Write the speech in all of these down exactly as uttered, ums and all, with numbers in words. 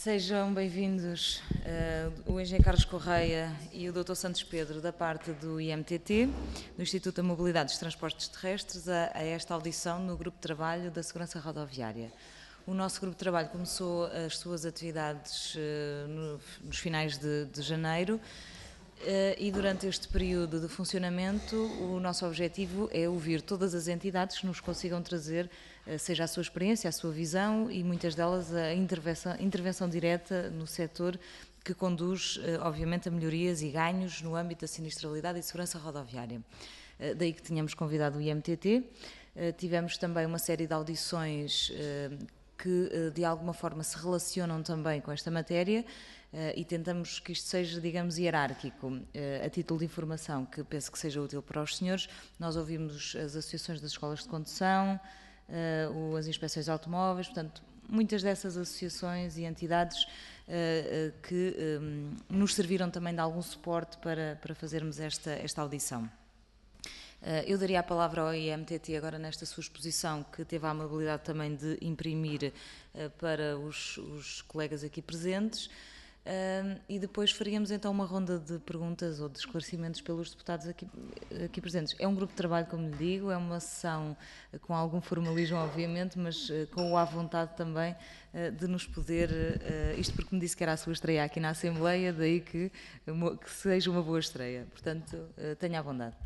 Sejam bem-vindos uh, o engenheiro Carlos Correia e o doutor Santos Pedro, da parte do I M T T, do Instituto da Mobilidade dos Transportes Terrestres, a, a esta audição no Grupo de Trabalho da Segurança Rodoviária. O nosso Grupo de Trabalho começou as suas atividades uh, no, nos finais de, de janeiro uh, e durante este período de funcionamento o nosso objetivo é ouvir todas as entidades que nos consigam trazer seja a sua experiência, a sua visão e muitas delas a intervenção, intervenção direta no setor que conduz, obviamente, a melhorias e ganhos no âmbito da sinistralidade e segurança rodoviária. Daí que tínhamos convidado o I M T T. Tivemos também uma série de audições que, de alguma forma, se relacionam também com esta matéria e tentamos que isto seja, digamos, hierárquico. A título de informação, que penso que seja útil para os senhores, nós ouvimos as associações das escolas de condução, Uh, as inspeções de automóveis, portanto, muitas dessas associações e entidades uh, uh, que um, nos serviram também de algum suporte para, para fazermos esta, esta audição. Uh, eu daria a palavra ao I M T T agora nesta sua exposição, que teve a amabilidade também de imprimir uh, para os, os colegas aqui presentes. Uh, e depois faríamos então uma ronda de perguntas ou de esclarecimentos pelos deputados aqui, aqui presentes. É um grupo de trabalho, como lhe digo, é uma sessão uh, com algum formalismo, obviamente, mas uh, com o à vontade também uh, de nos poder, uh, isto porque me disse que era a sua estreia aqui na Assembleia, daí que, uma, que seja uma boa estreia. Portanto, uh, tenha à vontade.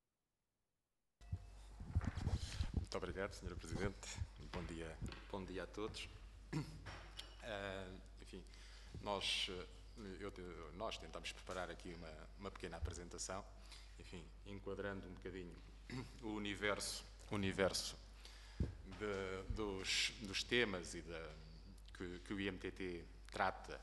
Muito obrigado, senhora Presidente. Bom dia, bom dia a todos. Uh, enfim, nós, eu, nós tentamos preparar aqui uma, uma pequena apresentação, enfim, enquadrando um bocadinho o universo, o universo de, dos, dos temas e da, que, que o I M T T trata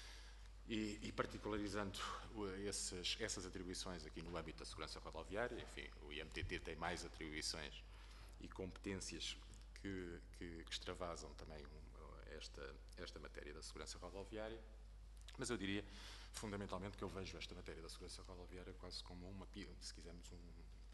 e, e particularizando esses, essas atribuições aqui no âmbito da segurança rodoviária. Enfim, o I M T T tem mais atribuições e competências que, que, que extravasam também esta, esta matéria da segurança rodoviária, mas eu diria, fundamentalmente, que eu vejo esta matéria da segurança rodoviária quase como uma, se quisermos, um,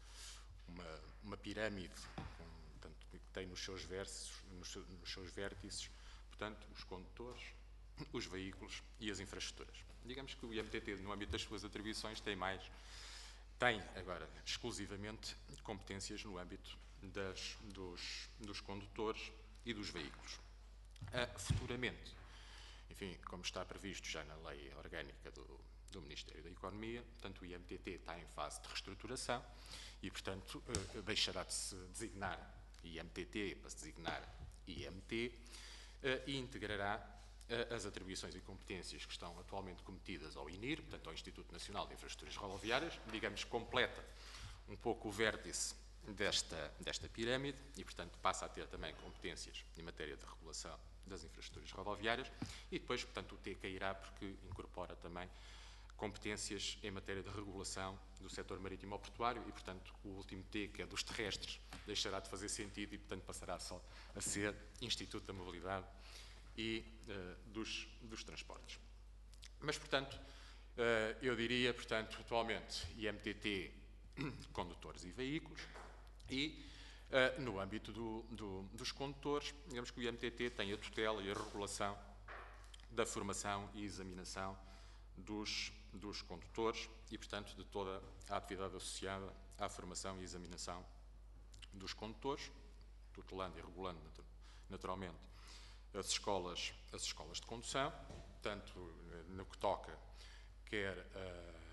uma, uma pirâmide, com, portanto, que tem nos seus, versos, nos, nos seus vértices, portanto, os condutores, os veículos e as infraestruturas. Digamos que o I M T T, no âmbito das suas atribuições, tem mais, tem agora, exclusivamente, competências no âmbito das, dos, dos condutores e dos veículos. Uh, futuramente, enfim, como está previsto já na lei orgânica do, do Ministério da Economia, portanto, o I M T T está em fase de reestruturação e, portanto, uh, deixará de se designar I M T T para se designar I M T uh, e integrará uh, as atribuições e competências que estão atualmente cometidas ao I N I R, portanto, ao Instituto Nacional de Infraestruturas Rodoviárias, digamos, completa um pouco o vértice desta, desta pirâmide e, portanto, passa a ter também competências em matéria de regulação das infraestruturas rodoviárias e depois, portanto, o T cairá porque incorpora também competências em matéria de regulação do setor marítimo-portuário e, portanto, o último T, que é dos terrestres, deixará de fazer sentido e, portanto, passará só a ser Instituto da Mobilidade e uh, dos, dos Transportes. Mas, portanto, uh, eu diria, portanto, atualmente, I M T T, condutores e veículos, e uh, no âmbito do, do, dos condutores, digamos que o I M T T tem a tutela e a regulação da formação e examinação dos, dos condutores e, portanto, de toda a atividade associada à formação e examinação dos condutores, tutelando e regulando naturalmente as escolas, as escolas de condução, tanto no que toca quer uh,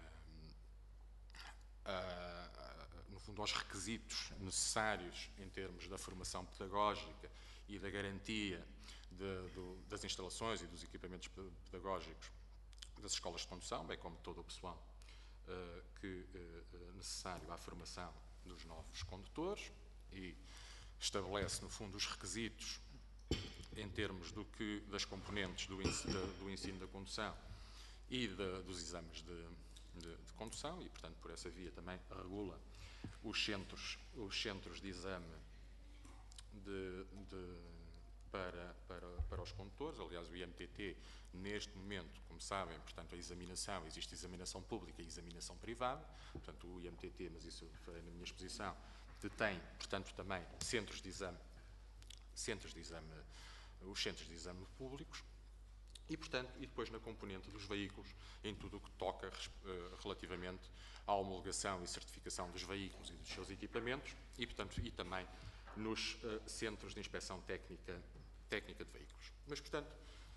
Uh, no fundo, aos requisitos necessários em termos da formação pedagógica e da garantia de, do, das instalações e dos equipamentos pedagógicos das escolas de condução, bem como todo o pessoal uh, que uh, necessário à formação dos novos condutores e estabelece, no fundo, os requisitos em termos do que, das componentes do ensino, do ensino da condução e de, dos exames de De, de condução e, portanto, por essa via também regula os centros, os centros de exame de, de, para, para, para os condutores. Aliás, o I M T T, neste momento, como sabem, portanto, a examinação, existe examinação pública e examinação privada. Portanto, o I M T T, mas isso eu falei na minha exposição, detém, portanto, também centros de exame, centros de exame, os centros de exame públicos. e, portanto, e depois na componente dos veículos, em tudo o que toca uh, relativamente à homologação e certificação dos veículos e dos seus equipamentos e, portanto, e também nos uh, centros de inspeção técnica, técnica de veículos. Mas, portanto,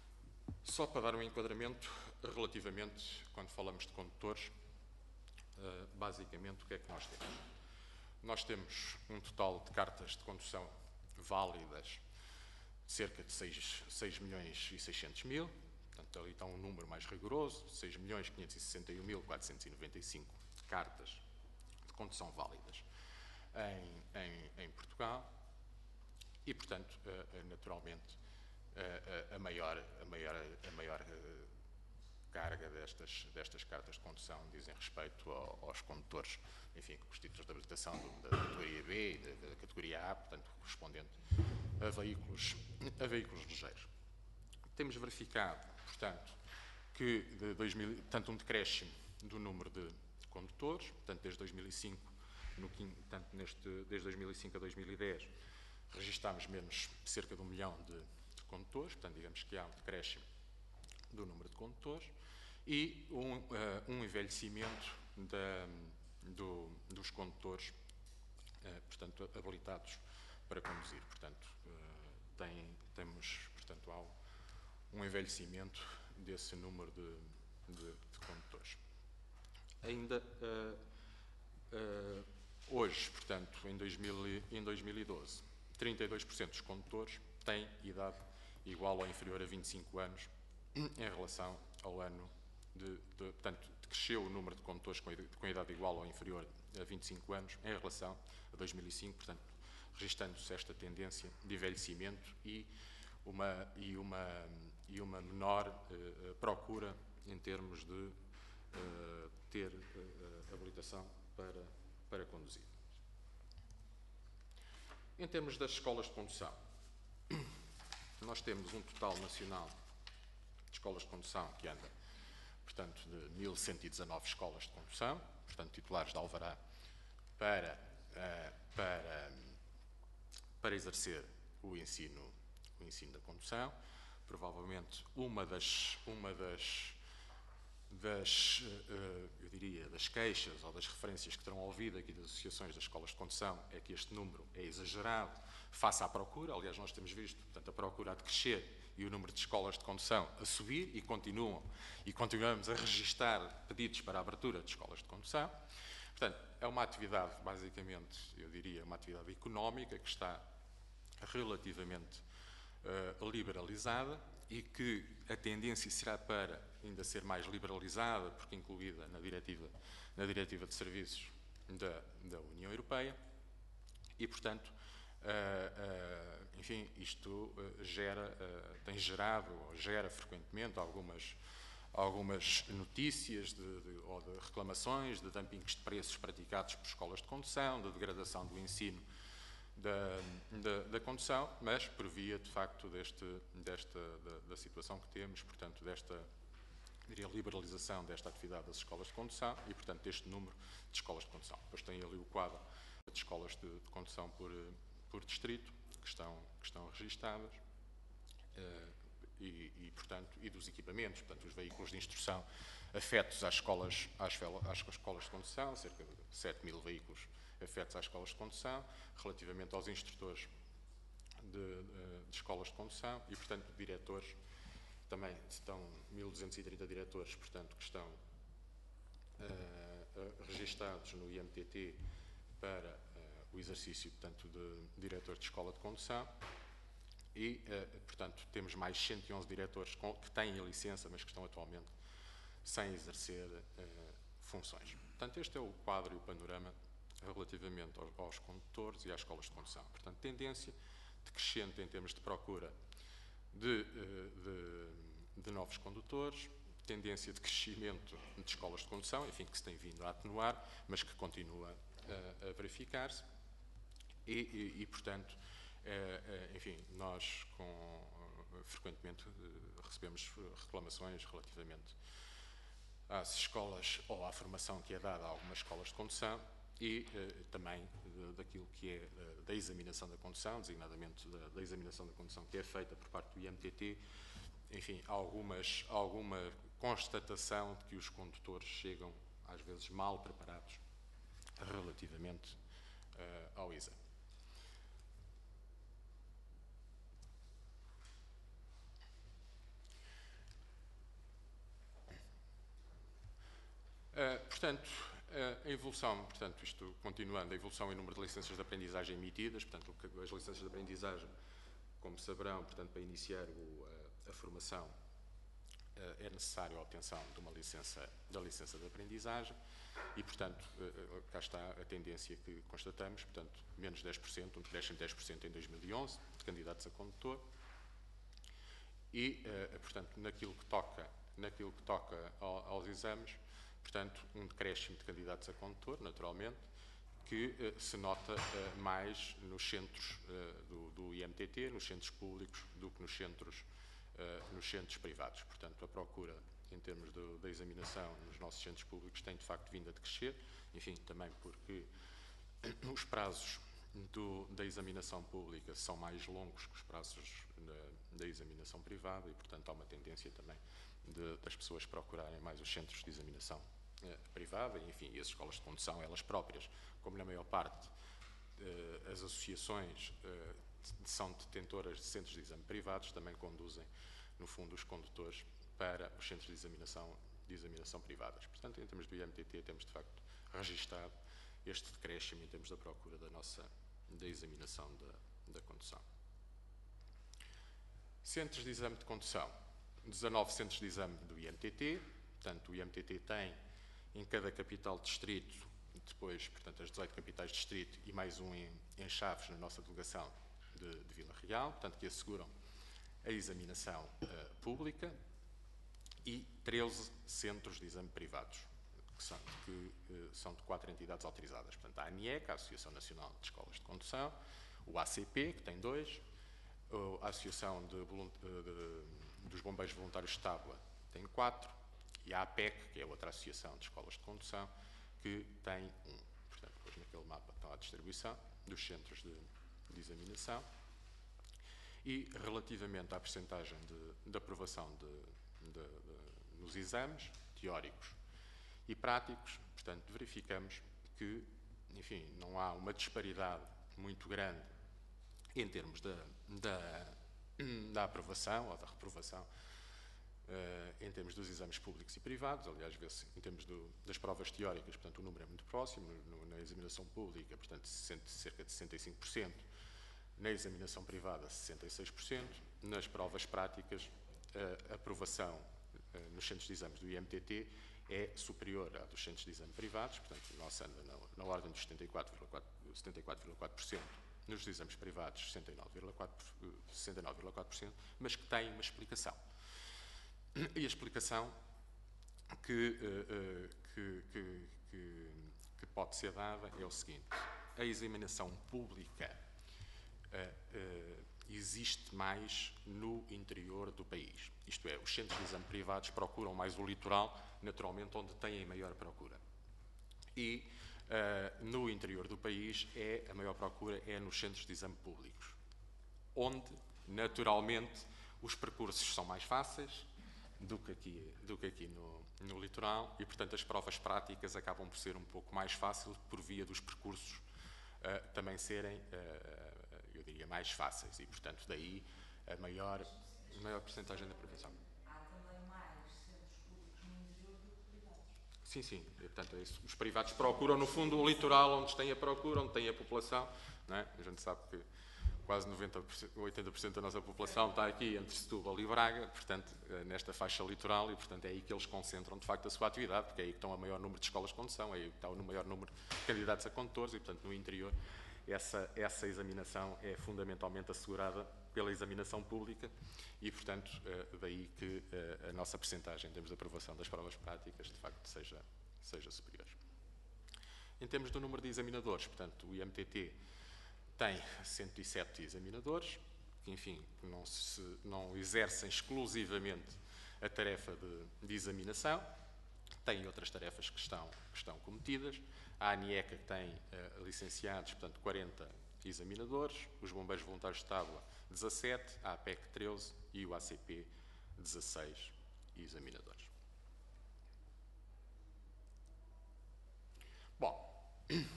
só para dar um enquadramento relativamente, quando falamos de condutores, uh, basicamente o que é que nós temos? Nós temos um total de cartas de condução válidas, cerca de seis milhões e seiscentos mil, portanto ali está um número mais rigoroso, seis milhões quinhentos e sessenta e um mil quatrocentos e noventa e cinco cartas de condução válidas em, em, em Portugal e, portanto, naturalmente, a maior, a maior, a maior carga destas, destas cartas de condução dizem respeito ao, aos condutores, enfim, com os títulos de habilitação da categoria B e da, da categoria A, portanto, correspondente a veículos, a veículos ligeiros. Temos verificado, portanto, que de dois mil, tanto um decréscimo do número de condutores, portanto, desde dois mil e cinco, no, portanto, neste, desde dois mil e cinco a dois mil e dez, registámos menos cerca de um milhão de, de condutores, portanto, digamos que há um decréscimo do número de condutores e um, uh, um envelhecimento da, do, dos condutores, uh, portanto, habilitados para conduzir. Portanto, uh, tem, temos, portanto, há um envelhecimento desse número de, de, de condutores. Ainda uh, uh, hoje, portanto, em, dois mil, em dois mil e doze, trinta e dois por cento dos condutores têm idade igual ou inferior a vinte e cinco anos em relação ao ano de, de portanto, cresceu o número de condutores com, com idade igual ou inferior a vinte e cinco anos em relação a dois mil e cinco, portanto, registando-se esta tendência de envelhecimento e uma, e uma, e uma menor uh, procura em termos de uh, ter uh, habilitação para, para conduzir. Em termos das escolas de condução, nós temos um total nacional de escolas de condução que anda, portanto, de mil cento e dezanove escolas de condução, portanto, titulares de alvará para, uh, para, para exercer o ensino, o ensino da condução. Provavelmente uma das, uma das, das uh, eu diria, das queixas ou das referências que terão ouvido aqui das associações das escolas de condução é que este número é exagerado face à procura. Aliás, nós temos visto, portanto, a procura a crescer e o número de escolas de condução a subir e continuam e continuamos a registar pedidos para a abertura de escolas de condução. Portanto, é uma atividade, basicamente, eu diria, uma atividade económica que está relativamente uh, liberalizada e que a tendência será para ainda ser mais liberalizada, porque incluída na diretiva, na diretiva de serviços da, da União Europeia e, portanto, Uh, uh, enfim, isto uh, gera, uh, tem gerado ou gera frequentemente algumas, algumas notícias de, de, ou de reclamações de dumpings de preços praticados por escolas de condução, de degradação do ensino da, da, da condução, mas por via, de facto, deste, desta, da, da situação que temos, portanto, desta diria, liberalização desta atividade das escolas de condução e, portanto, deste número de escolas de condução. Depois tem ali o quadro de escolas de, de condução por por distrito, que estão, que estão registadas, uh, e, e, portanto, e dos equipamentos, portanto, os veículos de instrução afetos às escolas, às, às escolas de condução, cerca de sete mil veículos afetos às escolas de condução, relativamente aos instrutores de, de, de escolas de condução e, portanto, diretores, também estão mil duzentos e trinta diretores, portanto, que estão uh, uh, registados no I M T T para o exercício, portanto, de diretor de escola de condução e, uh, portanto, temos mais cento e onze diretores com, que têm a licença, mas que estão atualmente sem exercer uh, funções. Portanto, este é o quadro e o panorama relativamente aos, aos condutores e às escolas de condução. Portanto, tendência decrescente em termos de procura de, uh, de, de novos condutores, tendência de crescimento de escolas de condução, enfim, que se tem vindo a atenuar, mas que continua uh, a verificar-se. E, e, e, portanto, eh, enfim, nós com, eh, frequentemente eh, recebemos reclamações relativamente às escolas ou à formação que é dada a algumas escolas de condução e eh, também de, daquilo que é da, da examinação da condução, designadamente da, da examinação da condução que é feita por parte do I M T T enfim, algumas, alguma constatação de que os condutores chegam, às vezes, mal preparados relativamente uh, ao exame. Uh, portanto, uh, a evolução, portanto, isto continuando, a evolução em número de licenças de aprendizagem emitidas, portanto, as licenças de aprendizagem, como saberão, portanto, para iniciar o, a, a formação uh, é necessário a obtenção de uma licença, da licença de aprendizagem e, portanto, uh, cá está a tendência que constatamos, portanto, menos dez por cento, um decréscimo de dez por cento em dois mil e onze de candidatos a condutor e, uh, portanto, naquilo que toca, naquilo que toca ao, aos exames, portanto, um decréscimo de candidatos a condutor, naturalmente, que uh, se nota uh, mais nos centros uh, do, do I M T T, nos centros públicos, do que nos centros, uh, nos centros privados. Portanto, a procura, em termos do, da examinação nos nossos centros públicos, tem, de facto, vindo a decrescer, enfim, também porque os prazos do, da examinação pública são mais longos que os prazos da, da examinação privada e, portanto, há uma tendência também de, das pessoas procurarem mais os centros de examinação eh, privada e, enfim, e as escolas de condução, elas próprias, como na maior parte eh, as associações eh, são detentoras de centros de exame privados, também conduzem, no fundo, os condutores para os centros de examinação, de examinação privadas. Portanto, em termos do I M T T, temos, de facto, registado este decréscimo em termos da procura da nossa da examinação da, da condução. Centros de exame de condução. dezanove centros de exame do I M T T, portanto, o I M T T tem em cada capital de distrito, depois, portanto, as dezoito capitais de distrito e mais um em, em Chaves, na nossa delegação de, de Vila Real, portanto, que asseguram a examinação uh, pública e treze centros de exame privados, que são, que, uh, são de quatro entidades autorizadas. Portanto, a ANIEC, a Associação Nacional de Escolas de Condução, o A C P, que tem dois, a Associação de, de, de, dos Bombeiros Voluntários de Tábua tem quatro, e a APEC, que é outra Associação de Escolas de Condução, que tem um. Portanto, depois naquele mapa está a distribuição dos centros de, de examinação. E relativamente à percentagem de, de aprovação de, de, de, nos exames teóricos e práticos, portanto, verificamos que, enfim, não há uma disparidade muito grande em termos da, da, da aprovação ou da reprovação, uh, em termos dos exames públicos e privados. Aliás, vê-se em termos do, das provas teóricas, portanto, o número é muito próximo, no, na examinação pública, portanto, cerca de sessenta e cinco por cento, na examinação privada, sessenta e seis por cento, nas provas práticas, a aprovação uh, nos centros de exames do I M T T é superior à dos centros de exame privados, portanto, o nosso anda na, na ordem dos setenta e quatro vírgula quatro por cento, nos exames privados sessenta e nove vírgula quatro por cento, mas que tem uma explicação. E a explicação que, uh, uh, que, que, que, que pode ser dada é o seguinte: a examinação pública uh, uh, existe mais no interior do país. Isto é, os centros de exame privados procuram mais o litoral, naturalmente, onde têm maior procura. E uh, no interior do país, é, a maior procura é nos centros de exame públicos, onde, naturalmente, os percursos são mais fáceis do que aqui, do que aqui no, no litoral e, portanto, as provas práticas acabam por ser um pouco mais fáceis por via dos percursos uh, também serem, uh, eu diria, mais fáceis e, portanto, daí a maior, a maior percentagem da prevenção. Há também mais centros públicos no interior do que privados. Sim, sim. E, portanto, é isso. Os privados procuram, no fundo, o litoral onde tem a procura, onde tem a população. Não é? A gente sabe que quase noventa por cento, oitenta por cento da nossa população está aqui entre Setúbal e Braga, portanto, nesta faixa litoral, e, portanto, é aí que eles concentram, de facto, a sua atividade, porque é aí que estão o maior número de escolas de condução, é aí que está o maior número de candidatos a condutores, e, portanto, no interior, essa, essa examinação é fundamentalmente assegurada pela examinação pública e, portanto, daí que a nossa percentagem em termos de aprovação das provas práticas, de facto, seja, seja superior. Em termos do número de examinadores, portanto, o I M T T tem cento e sete examinadores, que, enfim, não, se, não exercem exclusivamente a tarefa de, de examinação, têm outras tarefas que estão, que estão cometidas. A ANIECA tem uh, licenciados, portanto, quarenta examinadores, os Bombeiros Voluntários de Tábua, dezassete, a APEC, treze e o A C P, dezasseis examinadores. Bom,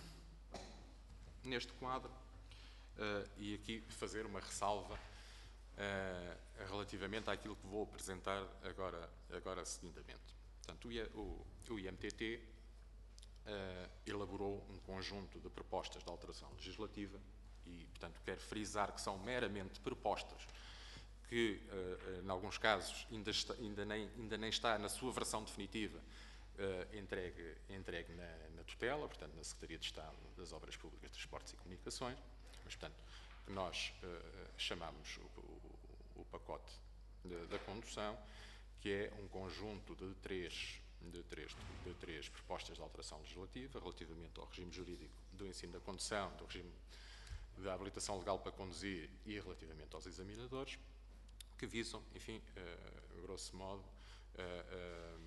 neste quadro, uh, e aqui fazer uma ressalva uh, relativamente àquilo que vou apresentar agora, agora seguidamente. Portanto, o, o I M T T uh, elaborou um conjunto de propostas de alteração legislativa e, portanto, quero frisar que são meramente propostas que, uh, em alguns casos, ainda, está, ainda, nem, ainda nem está na sua versão definitiva uh, entregue, entregue na, na tutela, portanto, na Secretaria de Estado das Obras Públicas, Transportes e Comunicações, mas, portanto, que nós uh, chamamos o, o, o pacote de, da condução, que é um conjunto de três, de, três, de três propostas de alteração legislativa relativamente ao regime jurídico do ensino da condução, do regime da habilitação legal para conduzir e relativamente aos examinadores, que visam, enfim, uh, grosso modo, uh, uh,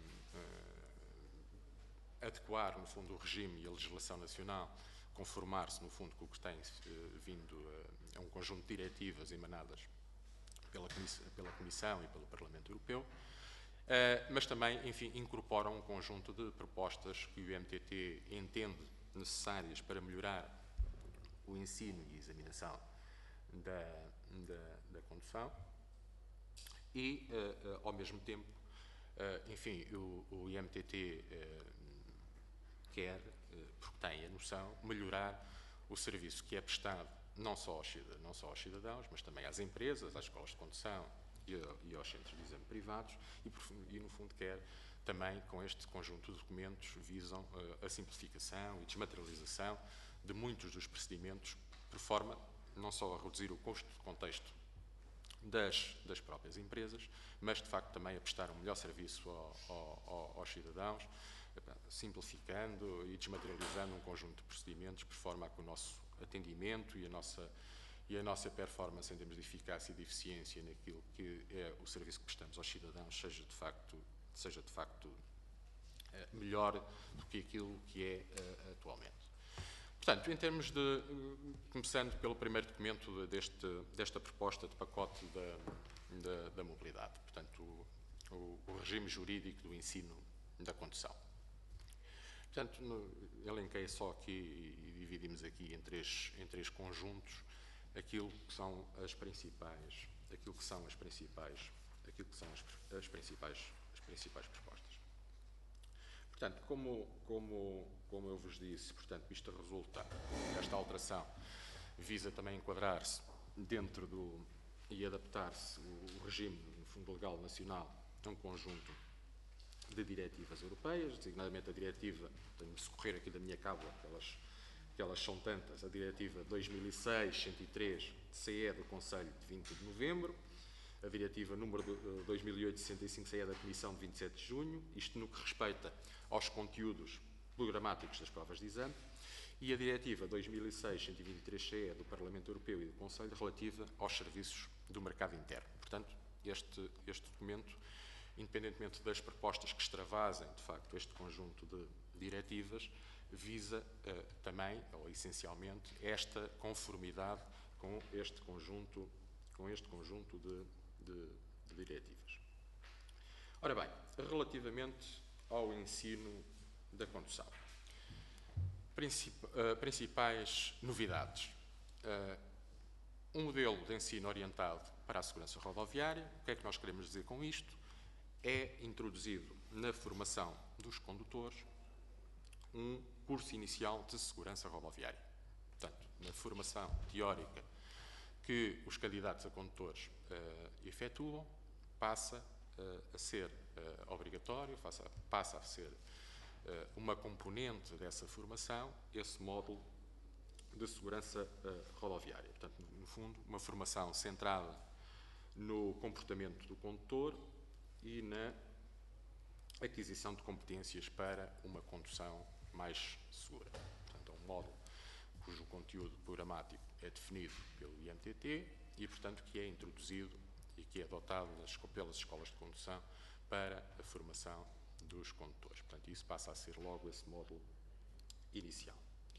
uh, adequar, no fundo, o regime e a legislação nacional, conformar-se, no fundo, com o que tem uh, vindo uh, a um conjunto de diretivas emanadas pela Comissão, pela Comissão e pelo Parlamento Europeu, uh, mas também, enfim, incorporam um conjunto de propostas que o I M T T entende necessárias para melhorar o ensino e a examinação da, da, da condução e, uh, uh, ao mesmo tempo, uh, enfim, o, o I M T T uh, quer, uh, porque tem a noção, melhorar o serviço que é prestado não só aos, não só aos cidadãos, mas também às empresas, às escolas de condução e, e aos centros de exame privados e, e, no fundo, quer também, com este conjunto de documentos, visam uh, a simplificação e desmaterialização de muitos dos procedimentos, por forma não só a reduzir o custo de contexto das, das próprias empresas, mas, de facto, também a prestar um melhor serviço ao, ao, aos cidadãos, simplificando e desmaterializando um conjunto de procedimentos, por forma a que o nosso atendimento e a nossa, e a nossa performance em termos de eficácia e de eficiência naquilo que é o serviço que prestamos aos cidadãos seja, de facto, seja, de facto melhor do que aquilo que é uh, atualmente. Portanto, em termos de, uh, começando pelo primeiro documento deste, desta proposta de pacote da, da, da mobilidade, portanto, o, o, o regime jurídico do ensino da condução. Portanto, no, elenquei só aqui e dividimos aqui em três, em três conjuntos aquilo que são as principais, aquilo que são as principais, aquilo que são as, as principais, as principais propostas. Portanto, como, como, como eu vos disse, portanto, isto resulta, esta alteração visa também enquadrar-se dentro do e adaptar-se o, o regime no fundo legal nacional a um conjunto de diretivas europeias, designadamente a diretiva, tenho de socorrer aqui da minha cábula, que elas, que elas são tantas, a diretiva dois mil e seis cento e três de C E do Conselho de vinte de novembro, a diretiva número dois mil e oito sessenta e cinco C E da Comissão de vinte e sete de junho, isto no que respeita aos conteúdos programáticos das provas de exame, e a diretiva dois mil e seis cento e vinte e três C E do Parlamento Europeu e do Conselho relativa aos serviços do mercado interno. Portanto, este, este documento, independentemente das propostas que extravasem, de facto, este conjunto de diretivas, visa uh, também, ou essencialmente, esta conformidade com este conjunto, com este conjunto de, de, de diretivas. Ora bem, relativamente ao ensino da condução. Princip, uh, principais novidades. Uh, um modelo de ensino orientado para a segurança rodoviária. O que é que nós queremos dizer com isto? É introduzido na formação dos condutores um curso inicial de segurança rodoviária. Portanto, na formação teórica que os candidatos a condutores uh, efetuam, passa uh, a ser uh, obrigatório, passa, passa a ser uh, uma componente dessa formação, esse módulo de segurança uh, rodoviária. Portanto, no fundo, uma formação centrada no comportamento do condutor e na aquisição de competências para uma condução mais segura. Portanto, é um módulo cujo conteúdo programático é definido pelo I M T T e, portanto, que é introduzido e que é adotado nas, pelas escolas de condução para a formação dos condutores. Portanto, isso passa a ser logo esse módulo inicial.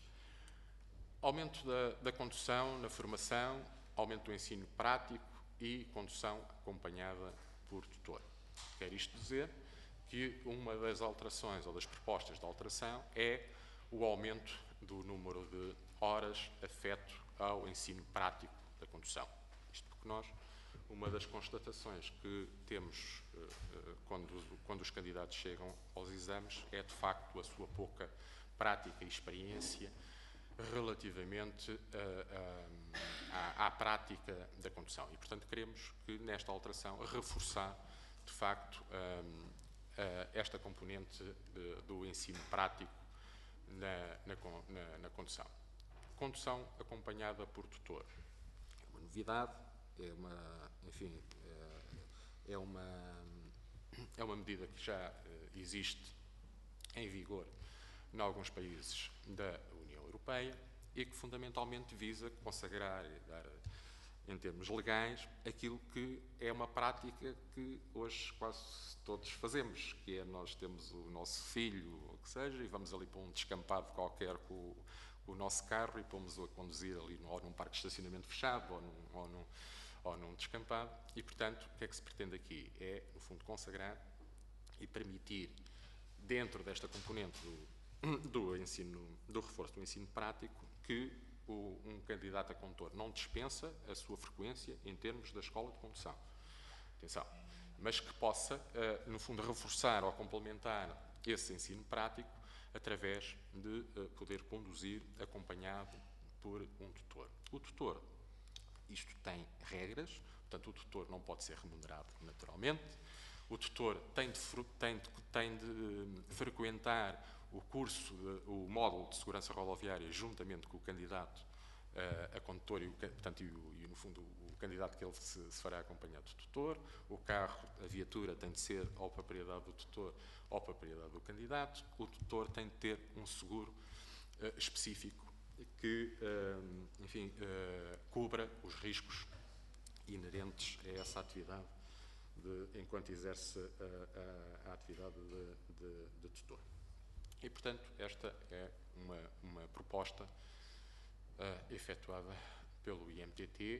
Aumento da, da condução na formação, aumento do ensino prático e condução acompanhada por tutor. Quer isto dizer que uma das alterações ou das propostas de alteração é o aumento do número de horas afeto ao ensino prático da condução. Isto porque nós, uma das constatações que temos quando, quando os candidatos chegam aos exames é, de facto, a sua pouca prática e experiência relativamente uh, uh, à, à prática da condução. E, portanto, queremos que, nesta alteração, reforçar, de facto, um, uh, esta componente de, do ensino prático na, na, na, na condução. Condução acompanhada por tutor. É uma novidade, é uma, enfim, é uma, é uma medida que já existe em vigor em alguns países da União Europeia e que fundamentalmente visa consagrar e dar, em termos legais, aquilo que é uma prática que hoje quase todos fazemos, que é nós temos o nosso filho, ou o que seja, e vamos ali para um descampado qualquer com o, com o nosso carro e pomos-o a conduzir ali ou num parque de estacionamento fechado ou num, ou, num, ou num descampado. E, portanto, o que é que se pretende aqui? É, no fundo, consagrar e permitir, dentro desta componente do do ensino, do reforço do ensino prático, que o, um candidato a condutor não dispensa a sua frequência em termos da escola de condução. Atenção. Mas que possa, uh, no fundo, reforçar ou complementar esse ensino prático através de uh, poder conduzir acompanhado por um tutor. O tutor, isto tem regras, portanto, o tutor não pode ser remunerado naturalmente. O tutor tem de, tem de, tem de frequentar o curso, o módulo de segurança rodoviária juntamente com o candidato uh, a condutor e, o, portanto, e, o, e, no fundo, o candidato que ele se, se fará acompanhado do tutor. O carro, a viatura, tem de ser ou propriedade do tutor ou propriedade do candidato. O tutor tem de ter um seguro uh, específico que, uh, enfim, uh, cubra os riscos inerentes a essa atividade de, enquanto exerce a, a, a atividade de, de, de tutor. E, portanto, esta é uma, uma proposta uh, efetuada pelo I M T T,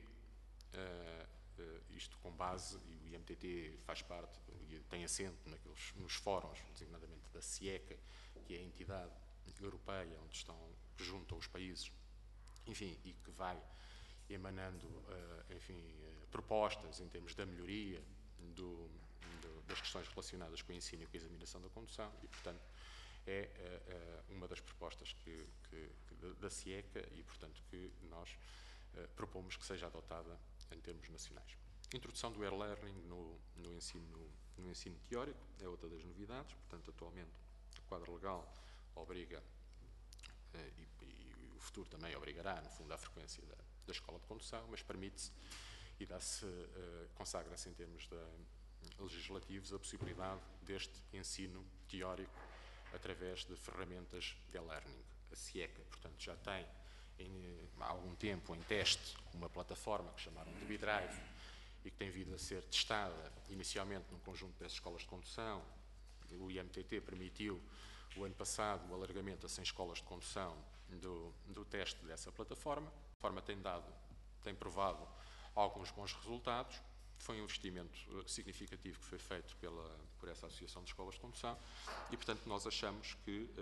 uh, uh, isto com base, e o I M T T faz parte, e tem assento naqueles, nos fóruns, designadamente da SIECA, que é a entidade europeia onde estão, que junta os países, enfim, e que vai emanando, uh, enfim, uh, propostas em termos da melhoria do, do, das questões relacionadas com o ensino e com a examinação da condução, e, portanto, é uh, uma das propostas que, que, que da SIECA e, portanto, que nós uh, propomos que seja adotada em termos nacionais. Introdução do e-learning no, no, ensino, no ensino teórico é outra das novidades. Portanto, atualmente, o quadro legal obriga, uh, e, e o futuro também obrigará, no fundo, à frequência da, da escola de condução, mas permite-se e dá-se, uh, consagra-se em termos da, legislativos a possibilidade deste ensino teórico através de ferramentas de e-learning. A SIECA, portanto, já tem em, há algum tempo em teste uma plataforma que chamaram de B-Drive e que tem vindo a ser testada inicialmente num conjunto dessas escolas de condução. O I M T T permitiu, o ano passado, o alargamento a cem escolas de condução do, do teste dessa plataforma. A plataforma tem dado, tem provado alguns bons resultados. Foi um investimento significativo que foi feito pela, por essa Associação de Escolas de Condução e, portanto, nós achamos que uh,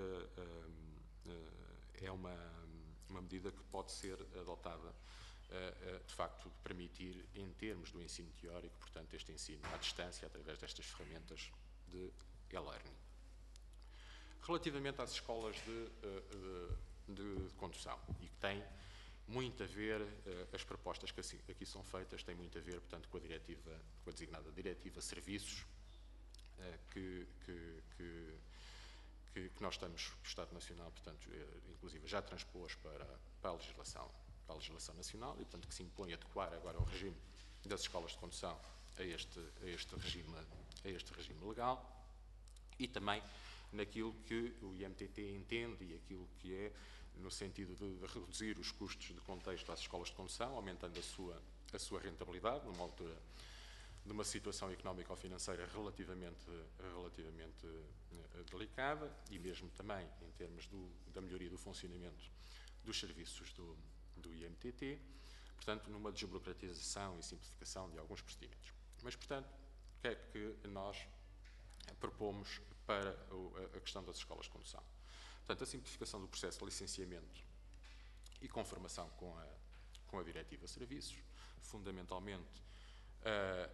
uh, uh, é uma, uma medida que pode ser adotada, uh, uh, de facto, de permitir, em termos do ensino teórico, portanto, este ensino à distância, através destas ferramentas de e-learning. Relativamente às escolas de, uh, de, de condução, e que têm muito a ver, as propostas que aqui são feitas têm muito a ver, portanto, com a diretiva, com a designada Diretiva Serviços, que, que, que, que nós estamos, o Estado Nacional, portanto, inclusive já transpôs para, para, a legislação, para a legislação nacional e, portanto, que se impõe adequar agora o regime das escolas de condução a este, a este, regime, a este regime legal e também naquilo que o I M T T entende e aquilo que é no sentido de, de reduzir os custos de contexto às escolas de condução, aumentando a sua, a sua rentabilidade, numa altura de uma situação económica ou financeira relativamente, relativamente uh, delicada e mesmo também em termos do, da melhoria do funcionamento dos serviços do, do I M T T, portanto, numa desburocratização e simplificação de alguns procedimentos. Mas, portanto, o que é que nós propomos para a questão das escolas de condução? Portanto, a simplificação do processo de licenciamento e conformação com a, com a Diretiva de Serviços, fundamentalmente uh,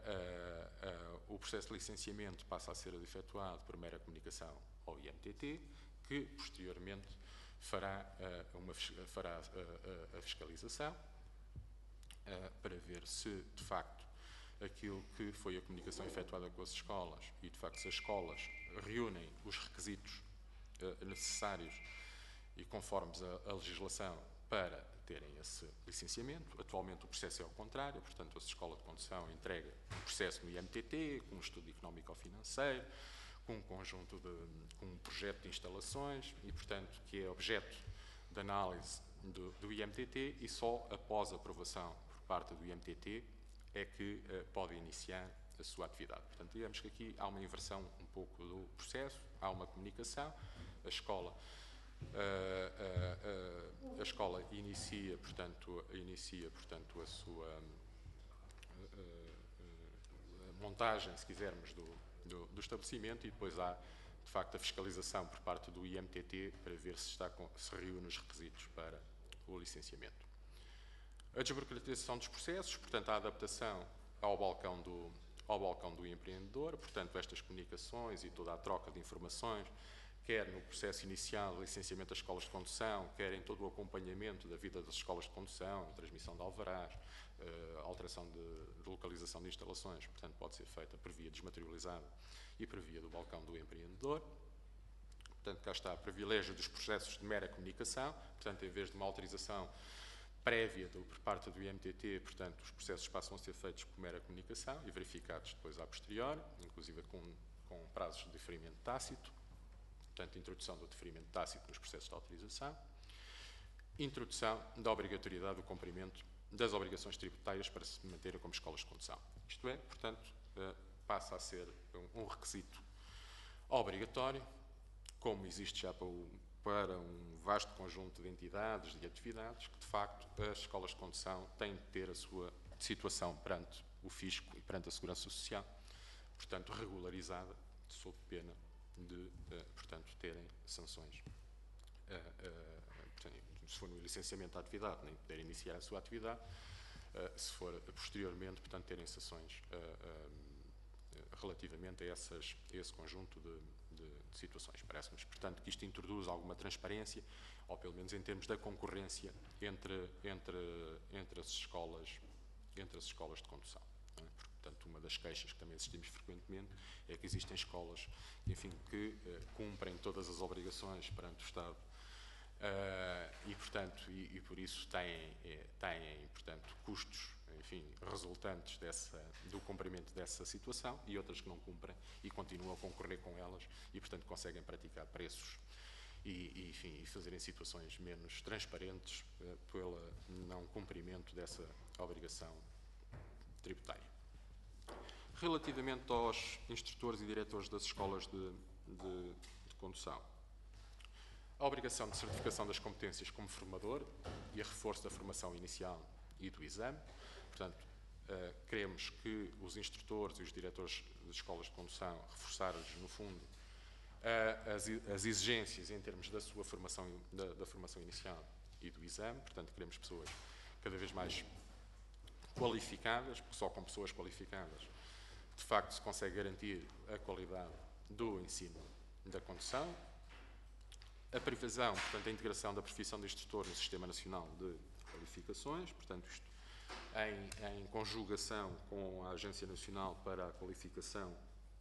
uh, uh, o processo de licenciamento passa a ser efetuado por mera comunicação ao I M T T, que posteriormente fará, uh, uma, fará uh, uh, a fiscalização uh, para ver se, de facto, aquilo que foi a comunicação efetuada com as escolas e, de facto, se as escolas reúnem os requisitos uh, necessários e conformes à, à legislação para terem esse licenciamento. Atualmente o processo é ao contrário, portanto a escola de condução entrega um processo no I M T T, com um estudo económico-financeiro, com um conjunto de, com um projeto de instalações e, portanto, que é objeto de análise do, do I M T T e só após a aprovação por parte do I M T T é que uh, pode iniciar a sua atividade. Portanto, digamos que aqui há uma inversão um pouco do processo, há uma comunicação, a escola Uh, uh, uh, a escola inicia, portanto, inicia, portanto, a sua uh, uh, uh, montagem, se quisermos, do, do, do estabelecimento e depois há, de facto, a fiscalização por parte do I M T T para ver se, está com, se reúne os requisitos para o licenciamento. A desburocratização dos processos, portanto, a adaptação ao balcão do, ao balcão do empreendedor, portanto, estas comunicações e toda a troca de informações, quer no processo inicial de licenciamento das escolas de condução, quer em todo o acompanhamento da vida das escolas de condução, transmissão de alvarás, uh, alteração de, de localização de instalações, portanto pode ser feita por via desmaterializada e por via do balcão do empreendedor. Portanto, cá está, privilégio dos processos de mera comunicação, portanto, em vez de uma autorização prévia do, por parte do I M T T, portanto, os processos passam a ser feitos por mera comunicação e verificados depois a posteriori, inclusive com, com prazos de diferimento tácito. Portanto, introdução do deferimento tácito nos processos de autorização, introdução da obrigatoriedade do cumprimento das obrigações tributárias para se manterem como escolas de condução. Isto é, portanto, passa a ser um requisito obrigatório, como existe já para, o, para um vasto conjunto de entidades e atividades, que, de facto, as escolas de condução têm de ter a sua situação perante o fisco e perante a Segurança Social, portanto, regularizada, sob pena de, uh, portanto, terem sanções, uh, uh, se for no licenciamento da atividade, nem poder iniciar a sua atividade, uh, se for posteriormente, portanto, terem sanções uh, uh, relativamente a, essas, a esse conjunto de, de, de situações. Parece-nos, portanto, que isto introduz alguma transparência, ou pelo menos em termos da concorrência entre, entre, entre, as, escolas, entre as escolas de condução. Não é? Portanto, uma das queixas que também assistimos frequentemente é que existem escolas, enfim, que uh, cumprem todas as obrigações perante o Estado uh, e, portanto, e, e por isso têm, é, têm, portanto, custos, enfim, resultantes dessa, do cumprimento dessa situação e outras que não cumprem e continuam a concorrer com elas e, portanto, conseguem praticar preços e, e, enfim, e fazerem situações menos transparentes uh, pelo não cumprimento dessa obrigação tributária. Relativamente aos instrutores e diretores das escolas de, de, de condução, a obrigação de certificação das competências como formador e a reforço da formação inicial e do exame. Portanto, uh, queremos que os instrutores e os diretores de escolas de condução reforçar-lhes, no fundo, uh, as, as exigências em termos da sua formação, da, da formação inicial e do exame. Portanto, queremos pessoas cada vez mais qualificadas, porque só com pessoas qualificadas de facto se consegue garantir a qualidade do ensino da condução, a previsão, portanto, a integração da profissão de instrutor no Sistema Nacional de Qualificações, portanto, isto em, em conjugação com a Agência Nacional para a Qualificação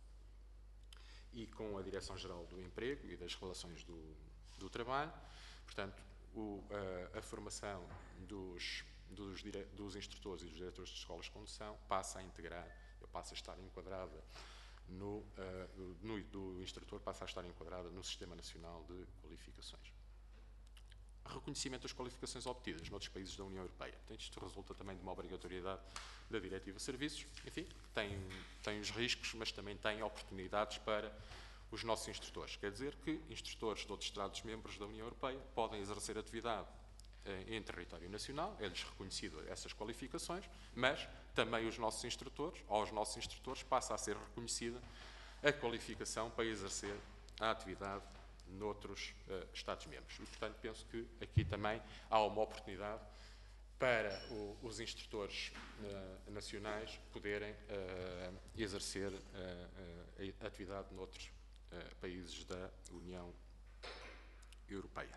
e com a Direção-Geral do Emprego e das Relações do, do Trabalho, portanto, o, a, a formação dos Dos, dire... dos instrutores e dos diretores de escolas de condução passa a integrar, passa a estar enquadrada no, uh, no, do instrutor passa a estar enquadrada no Sistema Nacional de Qualificações. Reconhecimento das qualificações obtidas noutros países da União Europeia. Portanto, isto resulta também de uma obrigatoriedade da Diretiva de Serviços. Enfim, tem, tem os riscos, mas também tem oportunidades para os nossos instrutores. Quer dizer que instrutores de outros Estados-membros da União Europeia podem exercer atividade em território nacional, é-lhes reconhecido essas qualificações, mas também os nossos instrutores, aos nossos instrutores passa a ser reconhecida a qualificação para exercer a atividade noutros uh, Estados-membros. E, portanto, penso que aqui também há uma oportunidade para o, os instrutores uh, nacionais poderem uh, exercer uh, uh, a atividade noutros uh, países da União Europeia.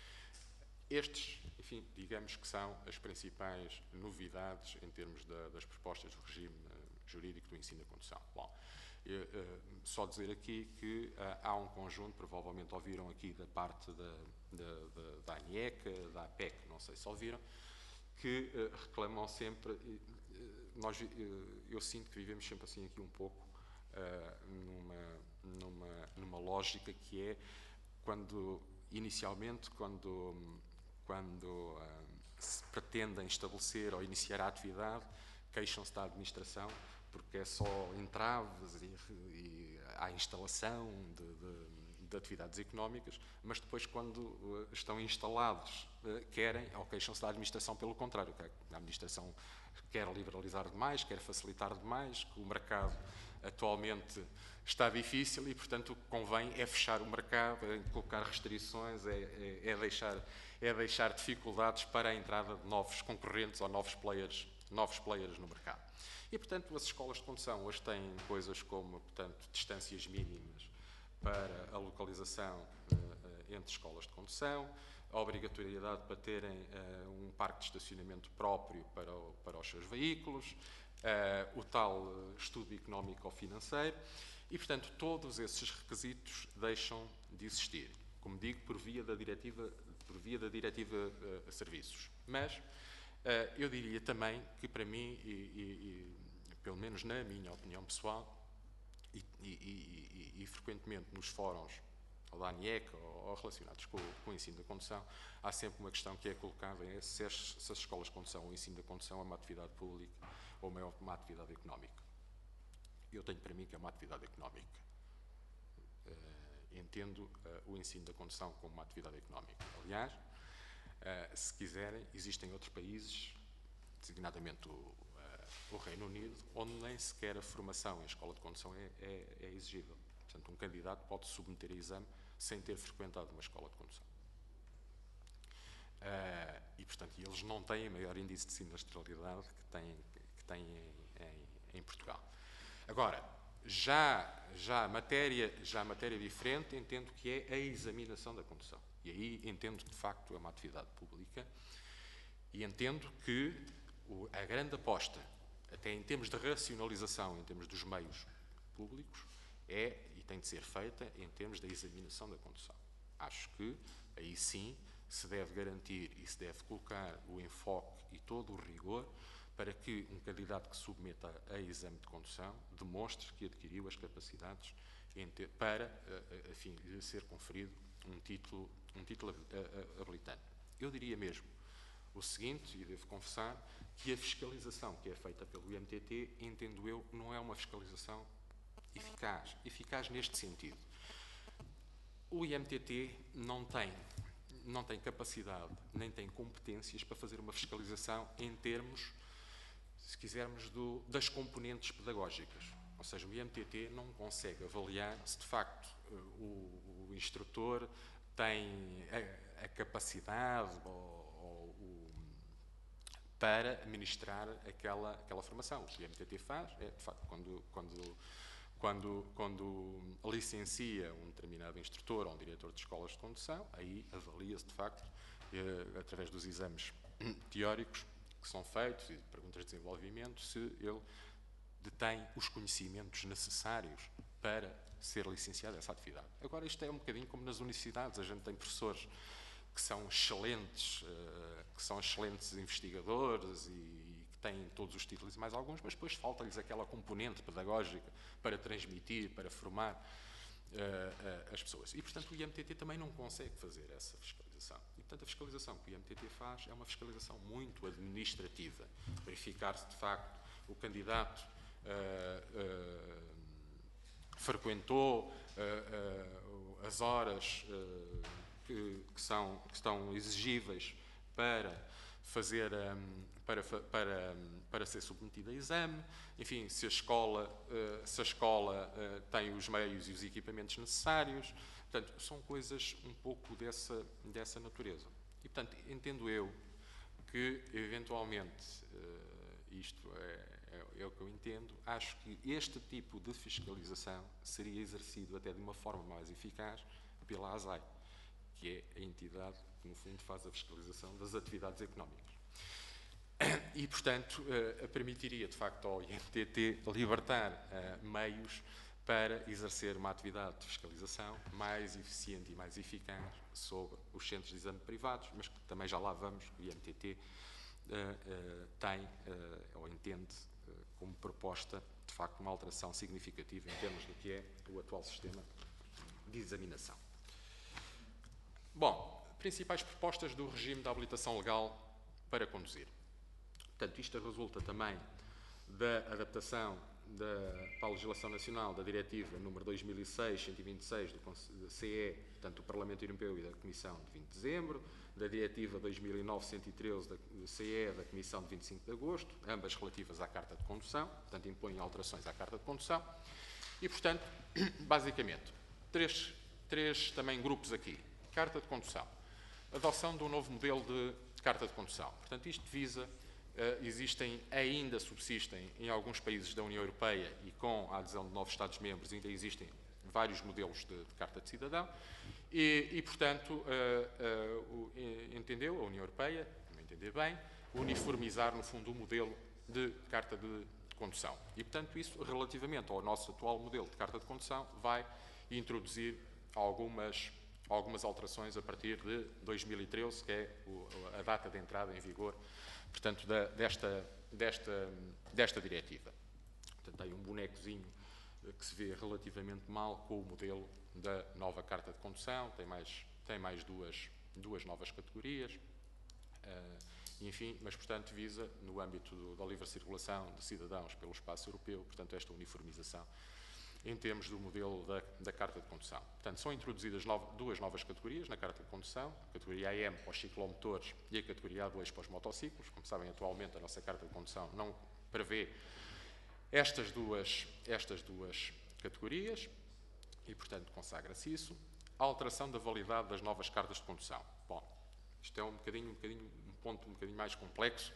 Estes, enfim, digamos que são as principais novidades em termos da, das propostas do regime uh, jurídico do ensino da condução. Bom, eu, uh, só dizer aqui que uh, há um conjunto, provavelmente ouviram aqui da parte da, da, da, da ANIEC, da APEC, não sei se ouviram, que uh, reclamam sempre, uh, nós, uh, eu sinto que vivemos sempre assim aqui um pouco uh, numa, numa, numa lógica que é quando, inicialmente, quando, quando uh, se pretendem estabelecer ou iniciar a atividade, queixam-se da administração porque é só entraves e, e há instalação de, de, de atividades económicas, mas depois, quando uh, estão instalados, uh, querem, ou queixam-se da administração pelo contrário, que a administração quer liberalizar demais, quer facilitar demais, que o mercado atualmente está difícil e, portanto, o que convém é fechar o mercado, é colocar restrições, é, é, é, deixar, é deixar dificuldades para a entrada de novos concorrentes ou novos players, novos players no mercado. E, portanto, as escolas de condução hoje têm coisas como, portanto, distâncias mínimas para a localização uh, entre escolas de condução, a obrigatoriedade para terem uh, um parque de estacionamento próprio para, o, para os seus veículos, uh, o tal estudo económico ou financeiro, e, portanto, todos esses requisitos deixam de existir, como digo, por via da diretiva, por via da diretiva uh, a serviços. Mas Uh, eu diria também que, para mim, e, e, e pelo menos na minha opinião pessoal, e, e, e, e, e frequentemente nos fóruns ou da ANIEC ou, ou relacionados com, com o ensino da condução, há sempre uma questão que é colocada, é se as, se as escolas de condução ou o ensino da condução é uma atividade pública ou uma, uma atividade económica. Eu tenho para mim que é uma atividade económica. Uh, entendo uh, o ensino da condução como uma atividade económica. Aliás, Uh, se quiserem, existem outros países, designadamente o, uh, o Reino Unido, onde nem sequer a formação em escola de condução é, é, é exigível. Portanto, um candidato pode submeter a exame sem ter frequentado uma escola de condução. Uh, e, portanto, eles não têm maior índice de sinistralidade que têm, que têm em, em, em Portugal. Agora, já, já, matéria, já matéria diferente, entendo que é a examinação da condução. E aí entendo que, de facto, é uma atividade pública e entendo que o, a grande aposta, até em termos de racionalização, em termos dos meios públicos, é e tem de ser feita em termos da examinação da condução. Acho que, aí sim, se deve garantir e se deve colocar o enfoque e todo o rigor para que um candidato que submeta a, a exame de condução demonstre que adquiriu as capacidades ter, para, a, a, a fim de ser conferido um título, um título habilitante. Eu diria mesmo o seguinte, e devo confessar, que a fiscalização que é feita pelo I M T T, entendo eu, não é uma fiscalização eficaz. Eficaz neste sentido. O I M T T não tem, não tem capacidade, nem tem competências para fazer uma fiscalização em termos, se quisermos, do, das componentes pedagógicas. Ou seja, o I M T T não consegue avaliar se, de facto, o, o instrutor tem a, a capacidade ou, ou, o, para ministrar aquela, aquela formação. O que o I M T T faz é, de facto, quando, quando, quando, quando licencia um determinado instrutor ou um diretor de escolas de condução, aí avalia-se, de facto, eh, através dos exames teóricos que são feitos e perguntas de desenvolvimento, se ele detém os conhecimentos necessários para ser licenciado essa atividade. Agora, isto é um bocadinho como nas universidades, a gente tem professores que são excelentes, uh, que são excelentes investigadores e, e que têm todos os títulos e mais alguns, mas depois falta-lhes aquela componente pedagógica para transmitir, para formar uh, uh, as pessoas. E, portanto, o I M T T também não consegue fazer essa fiscalização. E, portanto, a fiscalização que o I M T T faz é uma fiscalização muito administrativa. Verificar se, de facto, o candidato uh, uh, frequentou uh, uh, as horas uh, que, que, são, que estão exigíveis para fazer, um, para, para, para ser submetida a exame, enfim, se a escola, se a escola tem os meios e os equipamentos necessários. Portanto, são coisas um pouco dessa, dessa natureza. E, portanto, entendo eu que, eventualmente, isto é, é, é o que eu entendo, acho que este tipo de fiscalização seria exercido até de uma forma mais eficaz pela ASAI, que é a entidade que, no fundo, faz a fiscalização das atividades económicas. E, portanto, permitiria, de facto, ao I M T T libertar meios para exercer uma atividade de fiscalização mais eficiente e mais eficaz sobre os centros de exame privados, mas que também já lá vamos, o I M T T uh, uh, tem, uh, ou entende, uh, como proposta, de facto, uma alteração significativa em termos do que é o atual sistema de examinação. Bom, principais propostas do regime de habilitação legal para conduzir. Portanto, isto resulta também da adaptação da, para a legislação nacional da Diretiva número dois mil e seis, cento e vinte e seis do C E, portanto, do Parlamento Europeu e da Comissão, de vinte de dezembro, da Diretiva dois mil e nove, cento e treze do C E, da Comissão, de vinte e cinco de agosto, ambas relativas à Carta de Condução, portanto, impõem alterações à Carta de Condução. E, portanto, basicamente, três, três também grupos aqui. Carta de Condução. Adoção de um novo modelo de Carta de Condução. Portanto, isto visa... Uh, existem, ainda subsistem em alguns países da União Europeia e com a adesão de novos Estados-membros ainda existem vários modelos de, de Carta de Cidadão e, e portanto, uh, uh, uh, entendeu a União Europeia, também entender bem, uniformizar, no fundo, o modelo de Carta de Condução. E, portanto, isso, relativamente ao nosso atual modelo de Carta de Condução, vai introduzir algumas, algumas alterações a partir de dois mil e treze, que é o, a data de entrada em vigor, portanto, da, desta, desta, desta diretiva. Portanto, tem um bonecozinho que se vê relativamente mal com o modelo da nova Carta de Condução, tem mais, tem mais duas, duas novas categorias, uh, enfim, mas, portanto, visa, no âmbito do, da livre circulação de cidadãos pelo espaço europeu, portanto, esta uniformização em termos do modelo da, da Carta de Condução. Portanto, são introduzidas nove, duas novas categorias na Carta de Condução, a categoria A M para os ciclomotores e a categoria A dois para os motociclos. Como sabem, atualmente a nossa Carta de Condução não prevê estas duas, estas duas categorias e, portanto, consagra-se isso. A alteração da validade das novas cartas de condução. Bom, isto é um bocadinho, um bocadinho, um ponto um bocadinho mais complexo,